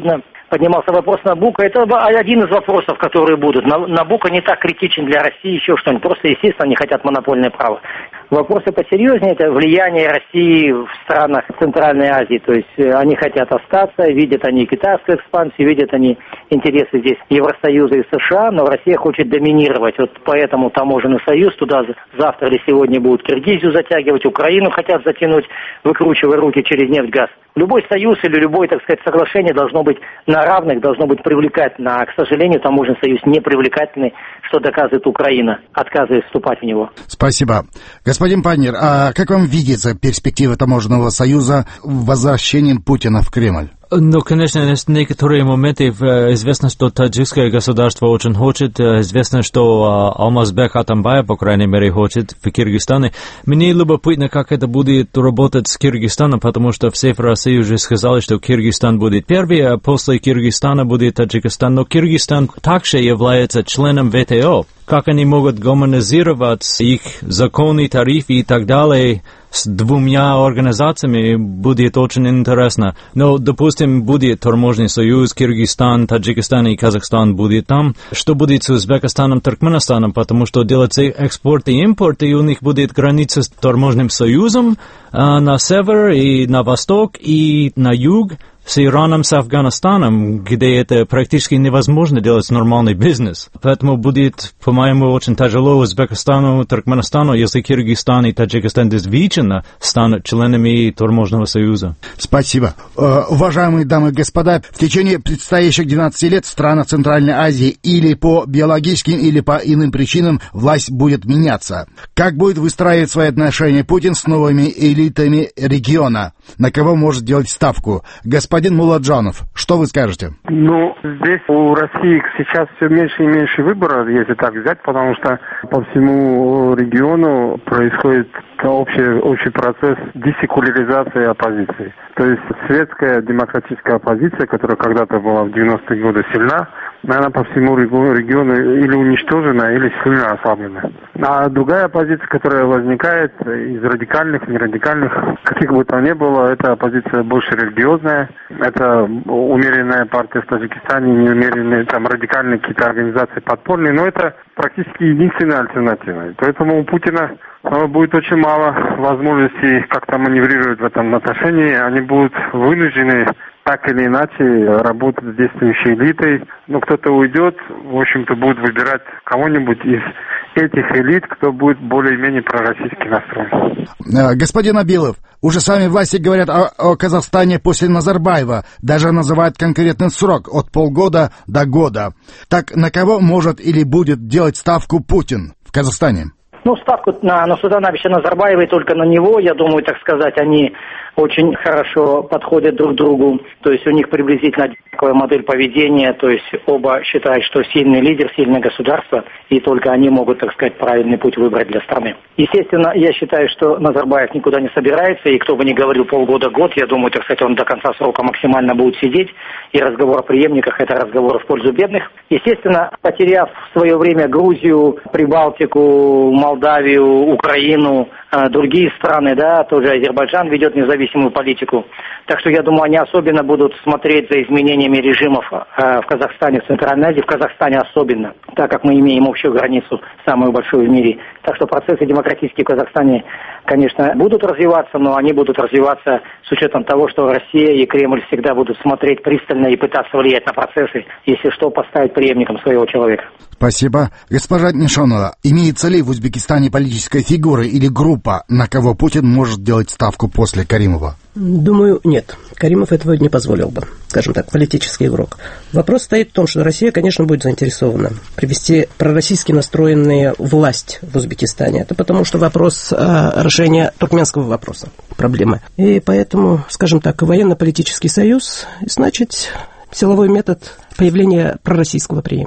поднимался вопрос Набуко. Это один из вопросов, которые будут. Набуко не так критичен для России, еще что-нибудь. Просто, естественно, они хотят монопольное право. Вопросы посерьезнее – это влияние России в странах Центральной Азии. То есть они хотят остаться, видят они китайскую экспансию, видят они интересы здесь Евросоюза и США, но Россия хочет доминировать. Вот поэтому таможенный союз туда завтра или сегодня будут Киргизию затягивать, Украину хотят затянуть, выкручивая руки через нефть, газ. Любой союз или любое, так сказать, соглашение должно быть на равных, должно быть привлекательно. А, к сожалению, таможенный союз не привлекательный, что доказывает Украина, отказываясь вступать в него. Спасибо. Господин Паннер, а как вам видится перспектива таможенного союза возвращением Путина в Кремль? Ну, конечно, есть некоторые моменты. Известно, что таджикское государство очень хочет. Известно, что Алмазбек Атамбаев, по крайней мере, хочет в Киргизстане. Мне любопытно, как это будет работать с Киргизстаном, потому что все в России уже сказали, что Киргизстан будет первый, а после Киргизстана будет Таджикистан. Но Киргизстан также является членом ВТО. Как они могут гармонизировать их законы, тарифы и так далее с двумя организациями, будет очень интересно. Но, допустим, будет таможенный союз, Киргизстан, Таджикистан и Казахстан будет там. Что будет с Узбекистаном, Туркменистаном? Потому что делать экспорт и импорт, и у них будет граница с таможенным союзом на север и на восток и на юг, с Ираном, с Афганистаном, где это практически невозможно делать нормальный бизнес. Поэтому будет, по-моему, очень тяжело Узбекистану, Туркменистану, если Киргизстан и Таджикистан действительно станут членами таможенного союза. Спасибо. Уважаемые дамы и господа, в течение предстоящих 12 лет в странах Центральной Азии или по биологическим, или по иным причинам власть будет меняться. Как будет выстраивать свои отношения Путин с новыми элитами региона? На кого может делать ставку? Господин Муладжанов, что вы скажете? Ну, здесь у России сейчас все меньше и меньше выбора, если так взять, потому что по всему региону происходит общий процесс десекуляризации оппозиции. То есть светская демократическая оппозиция, которая когда-то была в 90-е годы сильна, она по всему региону или уничтожена, или сильно ослаблена. А другая оппозиция, которая возникает из радикальных, нерадикальных, каких бы то ни было, это оппозиция больше религиозная, это умеренная партия в Таджикистане, неумеренные, там, радикальные какие-то организации подпольные, но это практически единственная альтернатива. Поэтому у Путина будет очень мало возможностей как-то маневрировать в этом отношении. Они будут вынуждены так или иначе работать с действующей элитой. Но кто-то уйдет, в общем-то, будет выбирать кого-нибудь из этих элит, кто будет более-менее пророссийски настроен. Господин Абилов, уже сами власти говорят о Казахстане после Назарбаева, даже называют конкретный срок от полгода до года. Так на кого может или будет делать ставку Путин в Казахстане? Ну, ставку на Нурсултановича Назарбаева и только на него, я думаю, так сказать, они очень хорошо подходят друг другу. То есть у них приблизительно такая модель поведения, то есть оба считают, что сильный лидер, сильное государство, и только они могут, так сказать, правильный путь выбрать для страны. Естественно, я считаю, что Назарбаев никуда не собирается, и кто бы ни говорил полгода-год, я думаю, так сказать, он до конца срока максимально будет сидеть, и разговор о преемниках – это разговор в пользу бедных. Естественно, потеряв в свое время Грузию, Прибалтику, Молдавию, Украину, другие страны, да, тоже Азербайджан ведет независимую политику. Так что, я думаю, они особенно будут смотреть за изменениями режимов в Казахстане, в Центральной Азии, в Казахстане особенно, так как мы имеем общую границу, самую большую в мире. Так что процессы демократические в Казахстане, конечно, будут развиваться, но они будут развиваться с учетом того, что Россия и Кремль всегда будут смотреть пристально и пытаться влиять на процессы, если что, поставить преемником своего человека. Спасибо. Госпожа Нишонова, имеется ли в Узбекистане политическая фигура или группа, на кого Путин может делать ставку после Каримова? Думаю, нет. Каримов этого не позволил бы, скажем так, политический игрок. Вопрос стоит в том, что Россия, конечно, будет заинтересована привести пророссийски настроенную власть в Узбекистане. Это потому, что вопрос решения туркменского вопроса, проблемы. И поэтому, скажем так, военно-политический союз, значит, силовой метод появления пророссийского преемника.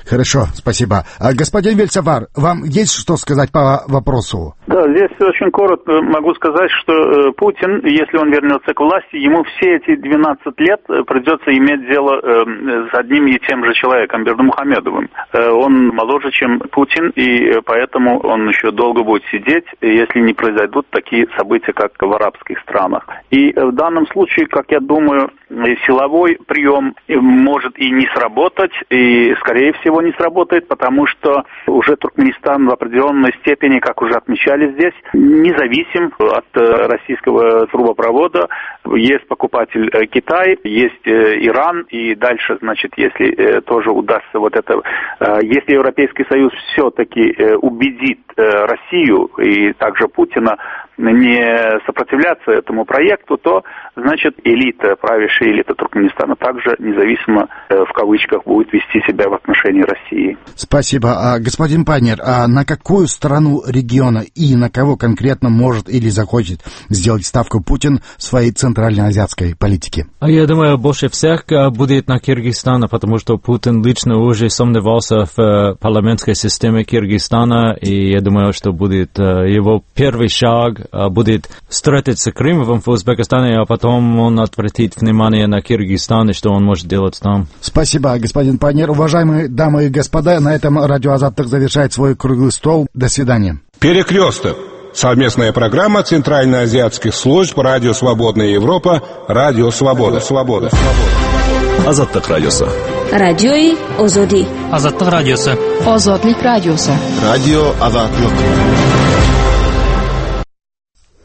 Хорошо, спасибо. Господин Вельсафар, вам есть что сказать по вопросу? Да, здесь очень коротко могу сказать, что Путин, если он вернется к власти, ему все эти 12 лет придется иметь дело с одним и тем же человеком, Бердымухамедовым. Он моложе, чем Путин, и поэтому он еще долго будет сидеть, если не произойдут такие события, как в арабских странах. И в данном случае, как я думаю, силовой прием может и не сработать, и, скорее всего, не сработает, потому что уже Туркменистан в определенной степени, как уже отмечали здесь, независим от российского трубопровода. Есть покупатель Китай, есть Иран, и дальше, значит, если тоже удастся вот это, если Европейский Союз все-таки убедит Россию и также Путина не сопротивляться этому проекту, то, значит, элита, правящая элита Туркменистана также независимо, в кавычках, будет вести себя в отношении России. Спасибо. Господин Пайнер, а на какую страну региона и на кого конкретно может или захочет сделать ставку Путин в своей центральноазиатской политике? Я думаю, больше всех будет на Киргизстана, потому что Путин лично уже сомневался в парламентской системе Киргизстана, и я думаю, что будет его первый шаг будет встретиться с Крымовым в Узбекистане, а потом он отвратит внимание на Киргизстан и что он может делать там. Спасибо, господин Пайнер. Уважаемые дамы и господа, на этом Радио Азаттык завершает свой круглый стол. До свидания. Перекресток. Совместная программа Центральноазиатских служб Радио Свободная Европа, Радио Свобода. Азаттык радиосы. Радиои Озоди. Азаттык радиосы. Озодлик радиосы. Радио Азаттык.